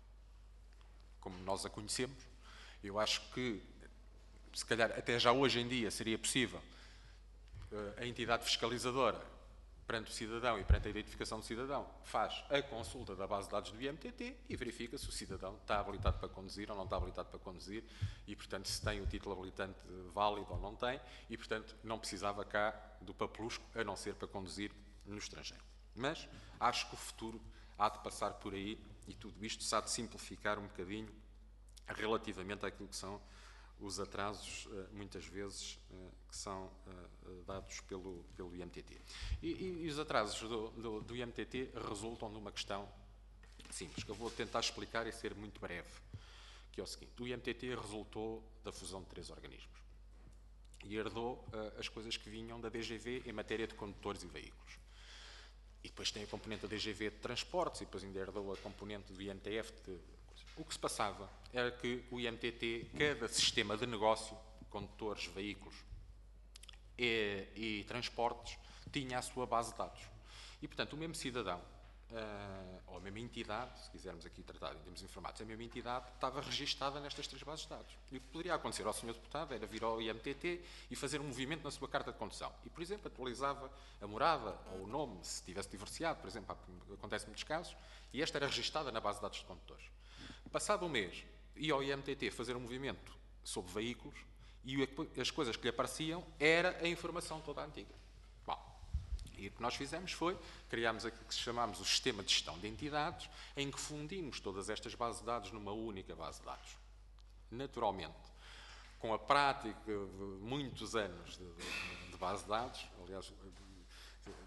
como nós a conhecemos. Eu acho que, se calhar, até já hoje em dia seria possível uh, a entidade fiscalizadora, perante o cidadão e perante a identificação do cidadão, faz a consulta da base de dados do I M T T e verifica se o cidadão está habilitado para conduzir ou não está habilitado para conduzir e, portanto, se tem o título habilitante válido ou não tem e, portanto, não precisava cá do papelusco, a não ser para conduzir no estrangeiro. Mas acho que o futuro há de passar por aí e tudo isto se há de simplificar um bocadinho relativamente àquilo que são os atrasos, muitas vezes, que são dados pelo, pelo I M T T. E, e, e os atrasos do, do, do I M T T resultam de uma questão simples, que eu vou tentar explicar e ser muito breve, que é o seguinte. O I M T T resultou da fusão de três organismos e herdou uh, as coisas que vinham da D G V em matéria de condutores e veículos. E depois tem a componente da D G V de transportes e depois ainda herdou a componente do I M T F de... O que se passava era que o I M T T, cada sistema de negócio, condutores, veículos e, e transportes, tinha a sua base de dados. E, portanto, o mesmo cidadão, uh, ou a mesma entidade, se quisermos aqui tratar em termos informados, a mesma entidade estava registada nestas três bases de dados. E o que poderia acontecer ao senhor deputado era vir ao I M T T e fazer um movimento na sua carta de condução. E, por exemplo, atualizava a morada ou o nome, se tivesse divorciado, por exemplo, acontece em muitos casos, e esta era registada na base de dados de condutores. Passado um mês, ia ao I M T T fazer um movimento sobre veículos e as coisas que lhe apareciam era a informação toda antiga. Bom, e o que nós fizemos foi, criámos aquilo que chamámos o sistema de gestão de entidades, em que fundimos todas estas bases de dados numa única base de dados. Naturalmente, com a prática de muitos anos de, de, de base de dados, aliás,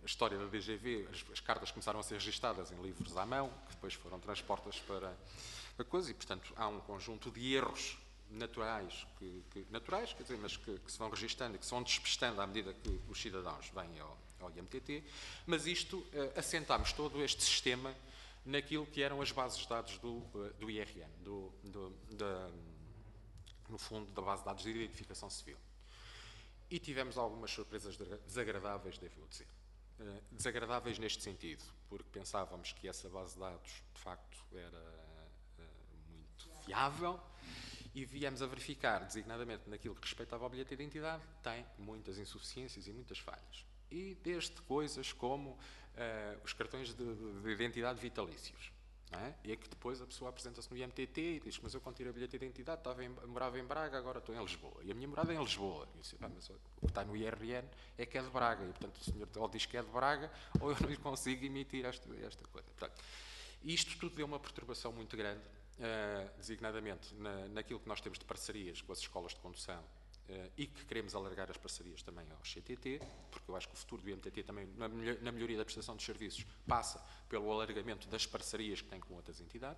a história da D G V, as, as cartas começaram a ser registadas em livros à mão, que depois foram transportadas para a coisa, e, portanto, há um conjunto de erros naturais, que, que, naturais, quer dizer, mas que, que se vão registando e que se vão despestando à medida que os cidadãos vêm ao, ao I M T T, mas isto, uh, assentámos todo este sistema naquilo que eram as bases de dados do, uh, do I R N, do, do, da, no fundo, da base de dados de identificação civil. E tivemos algumas surpresas desagradáveis, devo dizer. Uh, desagradáveis neste sentido, porque pensávamos que essa base de dados, de facto, era uh, muito fiável, e viemos a verificar, designadamente naquilo que respeitava ao bilhete de identidade, tem muitas insuficiências e muitas falhas. E desde coisas como uh, os cartões de, de, de identidade vitalícios. Não é? E é que depois a pessoa apresenta-se no I M T T e diz, mas eu quando tirei o bilhete de identidade estava em, morava em Braga, agora estou em Lisboa. E a minha morada é em Lisboa. E eu disse, ah, mas o que está no I R N é que é de Braga. E, portanto, o senhor ou diz que é de Braga ou eu não lhe consigo emitir esta, esta coisa. Portanto, isto tudo deu uma perturbação muito grande. Uh, designadamente na, naquilo que nós temos de parcerias com as escolas de condução uh, e que queremos alargar as parcerias também ao C T T, porque eu acho que o futuro do I M T T também, na, na melhoria da prestação de serviços, passa pelo alargamento das parcerias que tem com outras entidades,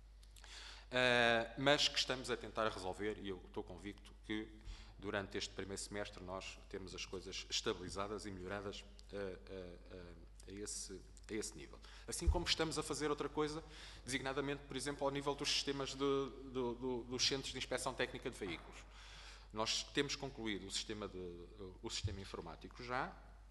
uh, mas que estamos a tentar resolver, e eu estou convicto que durante este primeiro semestre nós temos as coisas estabilizadas e melhoradas uh, uh, uh, a esse a esse nível. Assim como estamos a fazer outra coisa, designadamente, por exemplo, ao nível dos sistemas de, de, de, dos centros de inspeção técnica de veículos. Nós temos concluído o sistema, de, o sistema informático já,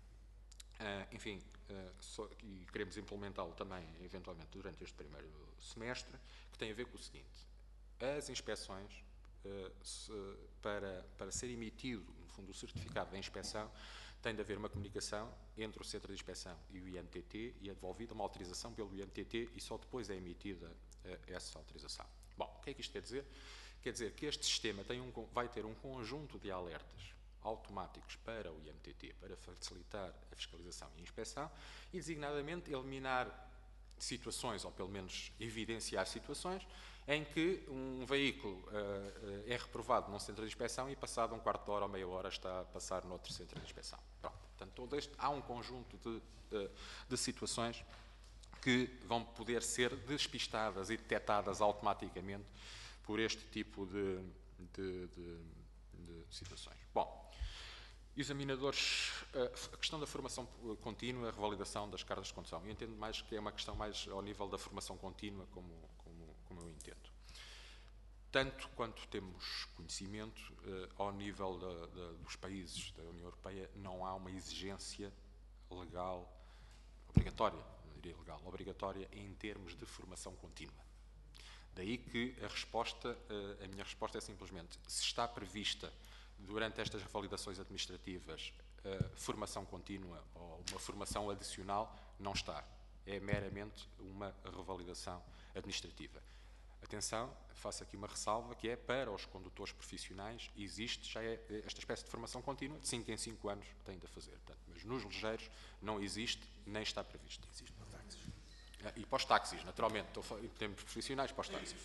uh, enfim, uh, só, e queremos implementá-lo também, eventualmente, durante este primeiro semestre, que tem a ver com o seguinte: as inspeções, uh, se, para, para ser emitido, no fundo, o certificado da inspeção, tem de haver uma comunicação entre o Centro de Inspeção e o I M T T e é devolvida uma autorização pelo I M T T e só depois é emitida uh, essa autorização. Bom, o que é que isto quer dizer? Quer dizer que este sistema tem um, vai ter um conjunto de alertas automáticos para o I M T T, para facilitar a fiscalização e a inspeção e, designadamente, eliminar situações, ou pelo menos evidenciar situações, em que um veículo uh, uh, é reprovado num centro de inspeção e passado um quarto de hora ou meia hora está a passar noutro centro de inspeção. Pronto. Portanto, todo este, há um conjunto de, de, de situações que vão poder ser despistadas e detectadas automaticamente por este tipo de, de, de, de situações. Bom, examinadores, a questão da formação contínua, a revalidação das cartas de condução. Eu entendo mais que é uma questão mais ao nível da formação contínua, como, como, como eu entendo. Tanto quanto temos conhecimento, ao nível da, da, dos países da União Europeia, não há uma exigência legal, obrigatória, não diria legal, obrigatória em termos de formação contínua. Daí que a resposta, a minha resposta é simplesmente, se está prevista durante estas revalidações administrativas formação contínua ou uma formação adicional, não está. É meramente uma revalidação administrativa. Atenção, faço aqui uma ressalva, que é para os condutores profissionais, existe já é esta espécie de formação contínua, de cinco em cinco anos têm de fazer. Portanto, mas nos ligeiros não existe, nem está previsto. Existe para táxis. E para os táxis, naturalmente. Estou em termos profissionais, para os táxis.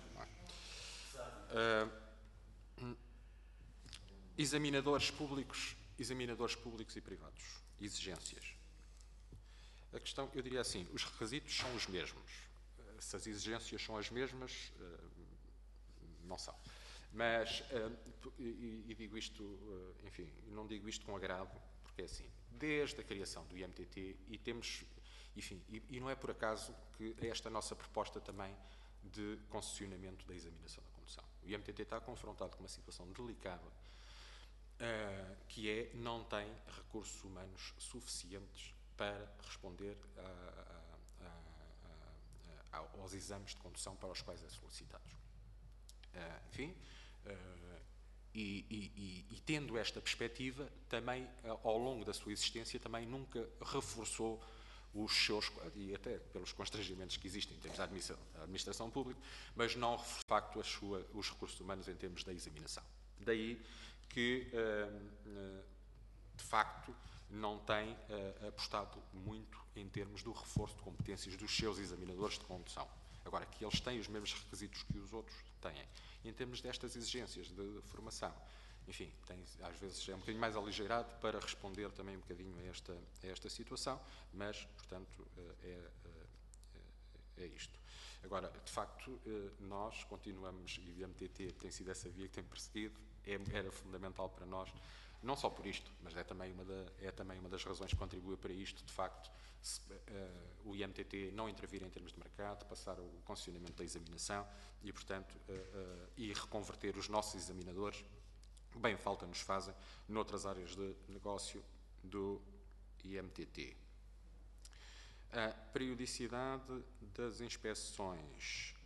Uh, examinadores públicos, examinadores públicos e privados. Exigências. A questão, eu diria assim, os requisitos são os mesmos. Se as exigências são as mesmas, uh, não são. Mas, uh, e, e digo isto, uh, enfim, não digo isto com agrado, porque é assim, desde a criação do I M T T, e temos, enfim, e, e não é por acaso que esta nossa proposta também de concessionamento da examinação da condução. O I M T T está confrontado com uma situação delicada, uh, que é, não tem recursos humanos suficientes para responder a, a aos exames de condução para os quais é solicitados. Uh, enfim, uh, e, e, e, e tendo esta perspectiva, também, uh, ao longo da sua existência, também nunca reforçou os seus, e até pelos constrangimentos que existem em termos da administração, da administração pública, mas não, de facto, a sua, os recursos humanos em termos da examinação. Daí que, uh, uh, de facto, não tem uh, apostado muito em termos do reforço de competências dos seus examinadores de condução. Agora, que eles têm os mesmos requisitos que os outros têm. Em termos destas exigências de formação enfim, tem, às vezes é um bocadinho mais aligeirado para responder também um bocadinho a esta, a esta situação, mas, portanto, é, é, é isto. Agora, de facto, nós continuamos, e o I M T T tem sido essa via que tem perseguido, é, era fundamental para nós, não só por isto, mas é também uma, da, é também uma das razões que contribui para isto, de facto, se, uh, o I M T T não intervir em termos de mercado, passar o concessionamento da examinação e, portanto, uh, uh, e reconverter os nossos examinadores, bem falta nos fazem, noutras áreas de negócio do I M T T. A periodicidade das inspeções,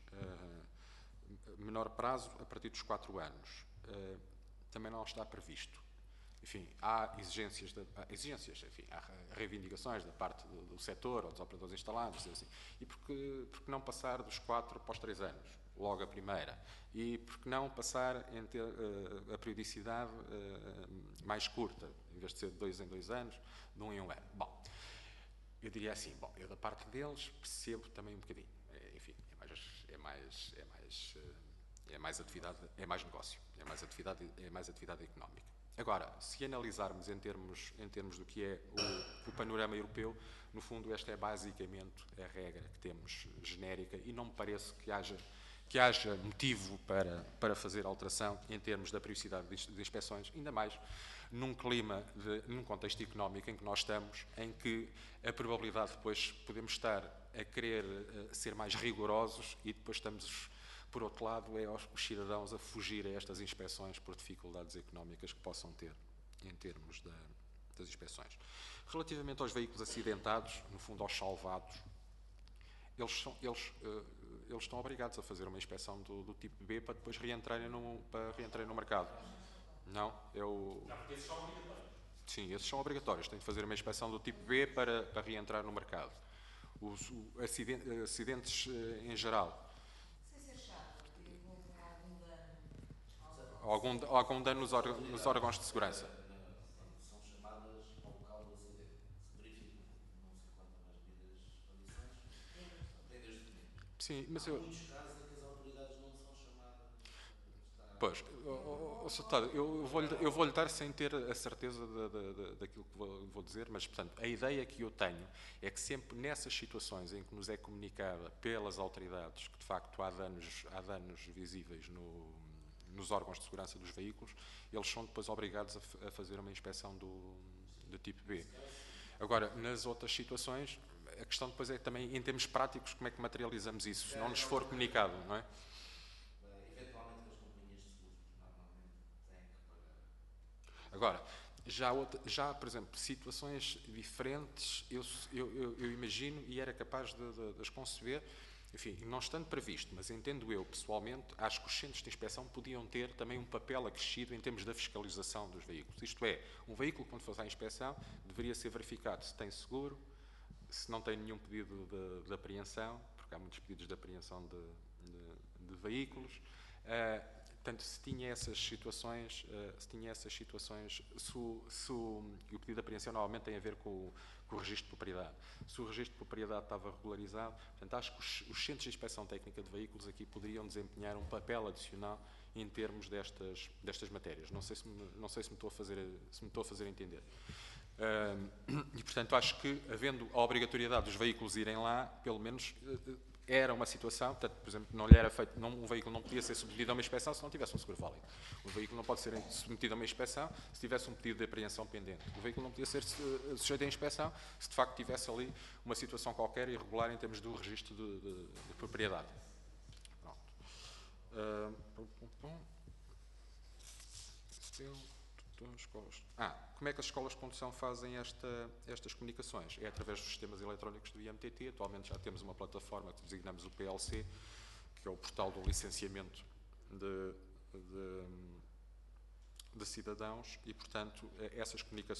uh, menor prazo a partir dos quatro anos, uh, também não está previsto. Enfim, há exigências, de, há exigências enfim, há reivindicações da parte do, do setor ou dos operadores instalados, assim. E porque, porque não passar dos quatro para os três anos, logo a primeira? E porque não passar em ter, uh, a periodicidade uh, mais curta, em vez de ser de dois em dois anos, de um em um ano? Bom, eu diria assim, bom, eu da parte deles percebo também um bocadinho. É, enfim, é mais, é mais, é mais, é mais atividade, é mais negócio, é mais atividade, é mais atividade económica. Agora, se analisarmos em termos, em termos do que é o, o panorama europeu, no fundo esta é basicamente a regra que temos genérica e não me parece que haja, que haja motivo para, para fazer alteração em termos da periodicidade de, de inspeções, ainda mais num clima, de, num contexto económico em que nós estamos, em que a probabilidade depois podemos estar a querer uh, ser mais rigorosos e depois estamos... Por outro lado, é aos cidadãos a fugir a estas inspeções por dificuldades económicas que possam ter em termos da, das inspeções. Relativamente aos veículos acidentados, no fundo aos salvados, eles, são, eles, uh, eles estão obrigados a fazer uma inspeção do, do tipo B para depois reentrarem no, para reentrarem no mercado. Não, é o... Não, esses são obrigatórios. Sim, esses são obrigatórios. Têm de fazer uma inspeção do tipo B para, para reentrar no mercado. Os o, acidentes, acidentes uh, em geral... Ou algum, ou algum dano nos, órgãos, nos órgãos de segurança. São chamadas ao local do acidente. Se verificam não sei quantas mais devidas condições, tem dois documentos. Sim, mas Há eu... muitos casos em que as autoridades não são chamadas. Está... Pois, oh, oh, Sr. eu vou-lhe eu vou-lhe dar sem ter a certeza da, da, daquilo que vou, vou dizer, mas, portanto, a ideia que eu tenho é que sempre nessas situações em que nos é comunicada pelas autoridades que, de facto, há danos, há danos visíveis no... nos órgãos de segurança dos veículos, eles são depois obrigados a, a fazer uma inspeção do, do tipo B. Agora, nas outras situações, a questão depois é também, em termos práticos, como é que materializamos isso, se não nos for comunicado, não é? Eventualmente as companhias de seguros normalmente têm que pagar. Agora, já, outra, já por exemplo, situações diferentes, eu, eu, eu, eu imagino e era capaz de, de, de as conceber. Enfim, não estando previsto, mas entendo eu pessoalmente, acho que os centros de inspeção podiam ter também um papel acrescido em termos da fiscalização dos veículos. Isto é, um veículo, quando for à inspeção, deveria ser verificado se tem seguro, se não tem nenhum pedido de, de apreensão, porque há muitos pedidos de apreensão de, de, de veículos. Uh, Portanto, se tinha essas situações, uh, se tinha essas situações, se o, se o, e o pedido de apreensão normalmente tem a ver com o, com o registro de propriedade. Se o registro de propriedade estava regularizado, portanto, acho que os, os centros de inspeção técnica de veículos aqui poderiam desempenhar um papel adicional em termos destas, destas matérias. Não sei se me, não sei se me estou a fazer, se me estou a fazer entender. Uh, e, portanto, acho que, havendo a obrigatoriedade dos veículos irem lá, pelo menos... Uh, era uma situação, portanto, por exemplo, não lhe era feito, não, um veículo não podia ser submetido a uma inspeção se não tivesse um seguro válido. O veículo não pode ser submetido a uma inspeção se tivesse um pedido de apreensão pendente. O veículo não podia ser sujeito à inspeção se de facto tivesse ali uma situação qualquer irregular em termos do registro de, de, de propriedade. Pronto. Uh, pum, pum, pum. Escolas. Ah, como é que as escolas de condução fazem esta, estas comunicações? É através dos sistemas eletrónicos do I M T T. Atualmente já temos uma plataforma que designamos o P L C, que é o portal do licenciamento de, de, de cidadãos, e, portanto, essas comunicações